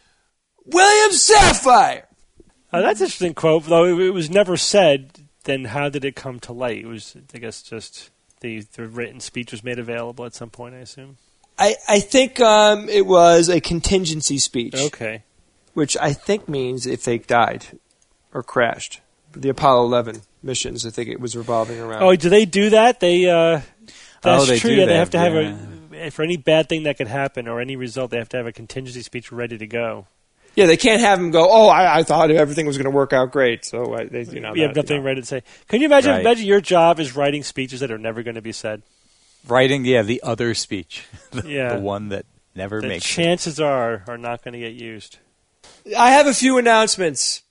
William Safire! Uh, that's an interesting quote, though it, it was never said. Then how did it come to light? It was, I guess, just the, the written speech was made available at some point, I assume. I, I think um, it was a contingency speech. Okay. Which I think means if they died or crashed. The Apollo eleven missions, I think it was revolving around. Oh, do they do that? They uh, that's Oh, they true. do Yeah, they that, have to yeah. have a for any bad thing that could happen or any result. They have to have a contingency speech ready to go. Yeah, they can't have them go, oh, I, I thought everything was going to work out great. So I, they, you know, We have that, nothing you know. ready to say. Can you imagine? Right. Imagine your job is writing speeches that are never going to be said. Writing, yeah, the other speech. the, Yeah. the one that never The makes it. chances are are not going to get used. I have a few announcements.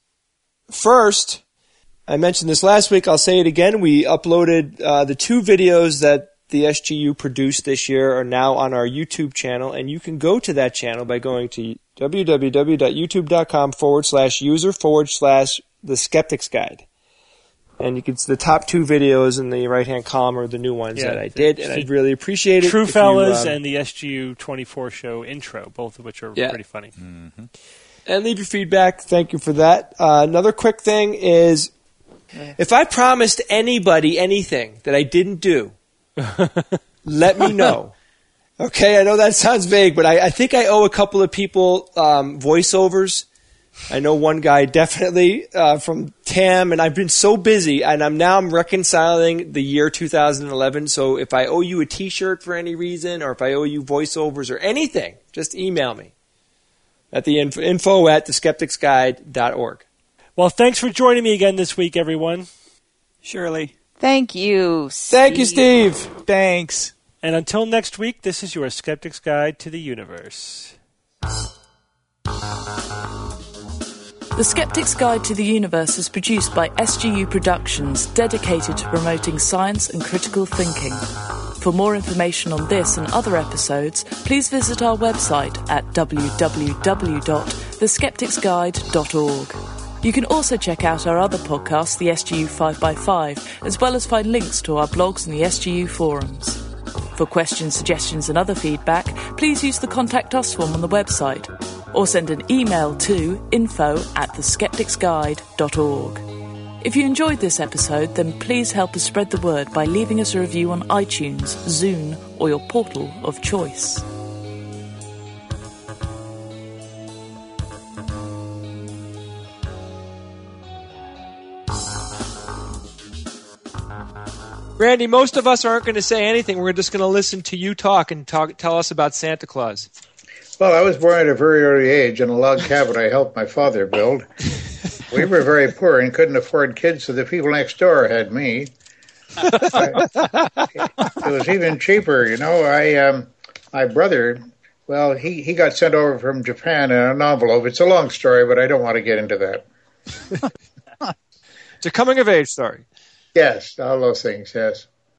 First, I mentioned this last week. I'll say it again. We uploaded uh, the two videos that the S G U produced this year are now on our YouTube channel, and you can go to that channel by going to www.youtube.com forward slash user forward slash the Skeptics Guide. And you can see the top two videos in the right-hand column are the new ones Yeah, that I did, and I'd really appreciate it. True if you, Fellas um, and the S G U twenty-four show intro, both of which are Yeah. pretty funny. Mm-hmm. And leave your feedback. Thank you for that. Uh, another quick thing is, if I promised anybody anything that I didn't do, let me know. Okay, I know that sounds vague, but I, I think I owe a couple of people um, voiceovers. I know one guy definitely uh, from Tam, and I've been so busy, and I'm now I'm reconciling the year two thousand eleven. So if I owe you a T-shirt for any reason, or if I owe you voiceovers or anything, just email me at the info, info at the skeptics guide dot org. Well, thanks for joining me again this week, everyone. Shirley. Thank you. Thank you, Steve. Thanks. And until next week, this is your Skeptic's Guide to the Universe. The Skeptic's Guide to the Universe is produced by S G U Productions, dedicated to promoting science and critical thinking. For more information on this and other episodes, please visit our website at w w w dot the skeptics guide dot org. You can also check out our other podcast, the S G U five by five, as well as find links to our blogs and the S G U forums. For questions, suggestions and other feedback, please use the Contact Us form on the website, or send an email to info at the skeptics guide dot org. If you enjoyed this episode, then please help us spread the word by leaving us a review on iTunes, Zune, or your portal of choice. Randy, most of us aren't going to say anything. We're just going to listen to you talk and talk, tell us about Santa Claus. Well, I was born at a very early age in a log cabin I helped my father build. We were very poor and couldn't afford kids, so the people next door had me. It was even cheaper, you know. I, um, my brother, well, he, he got sent over from Japan in an envelope. It's a long story, but I don't want to get into that. It's a coming-of-age story. Yes, all those things, yes.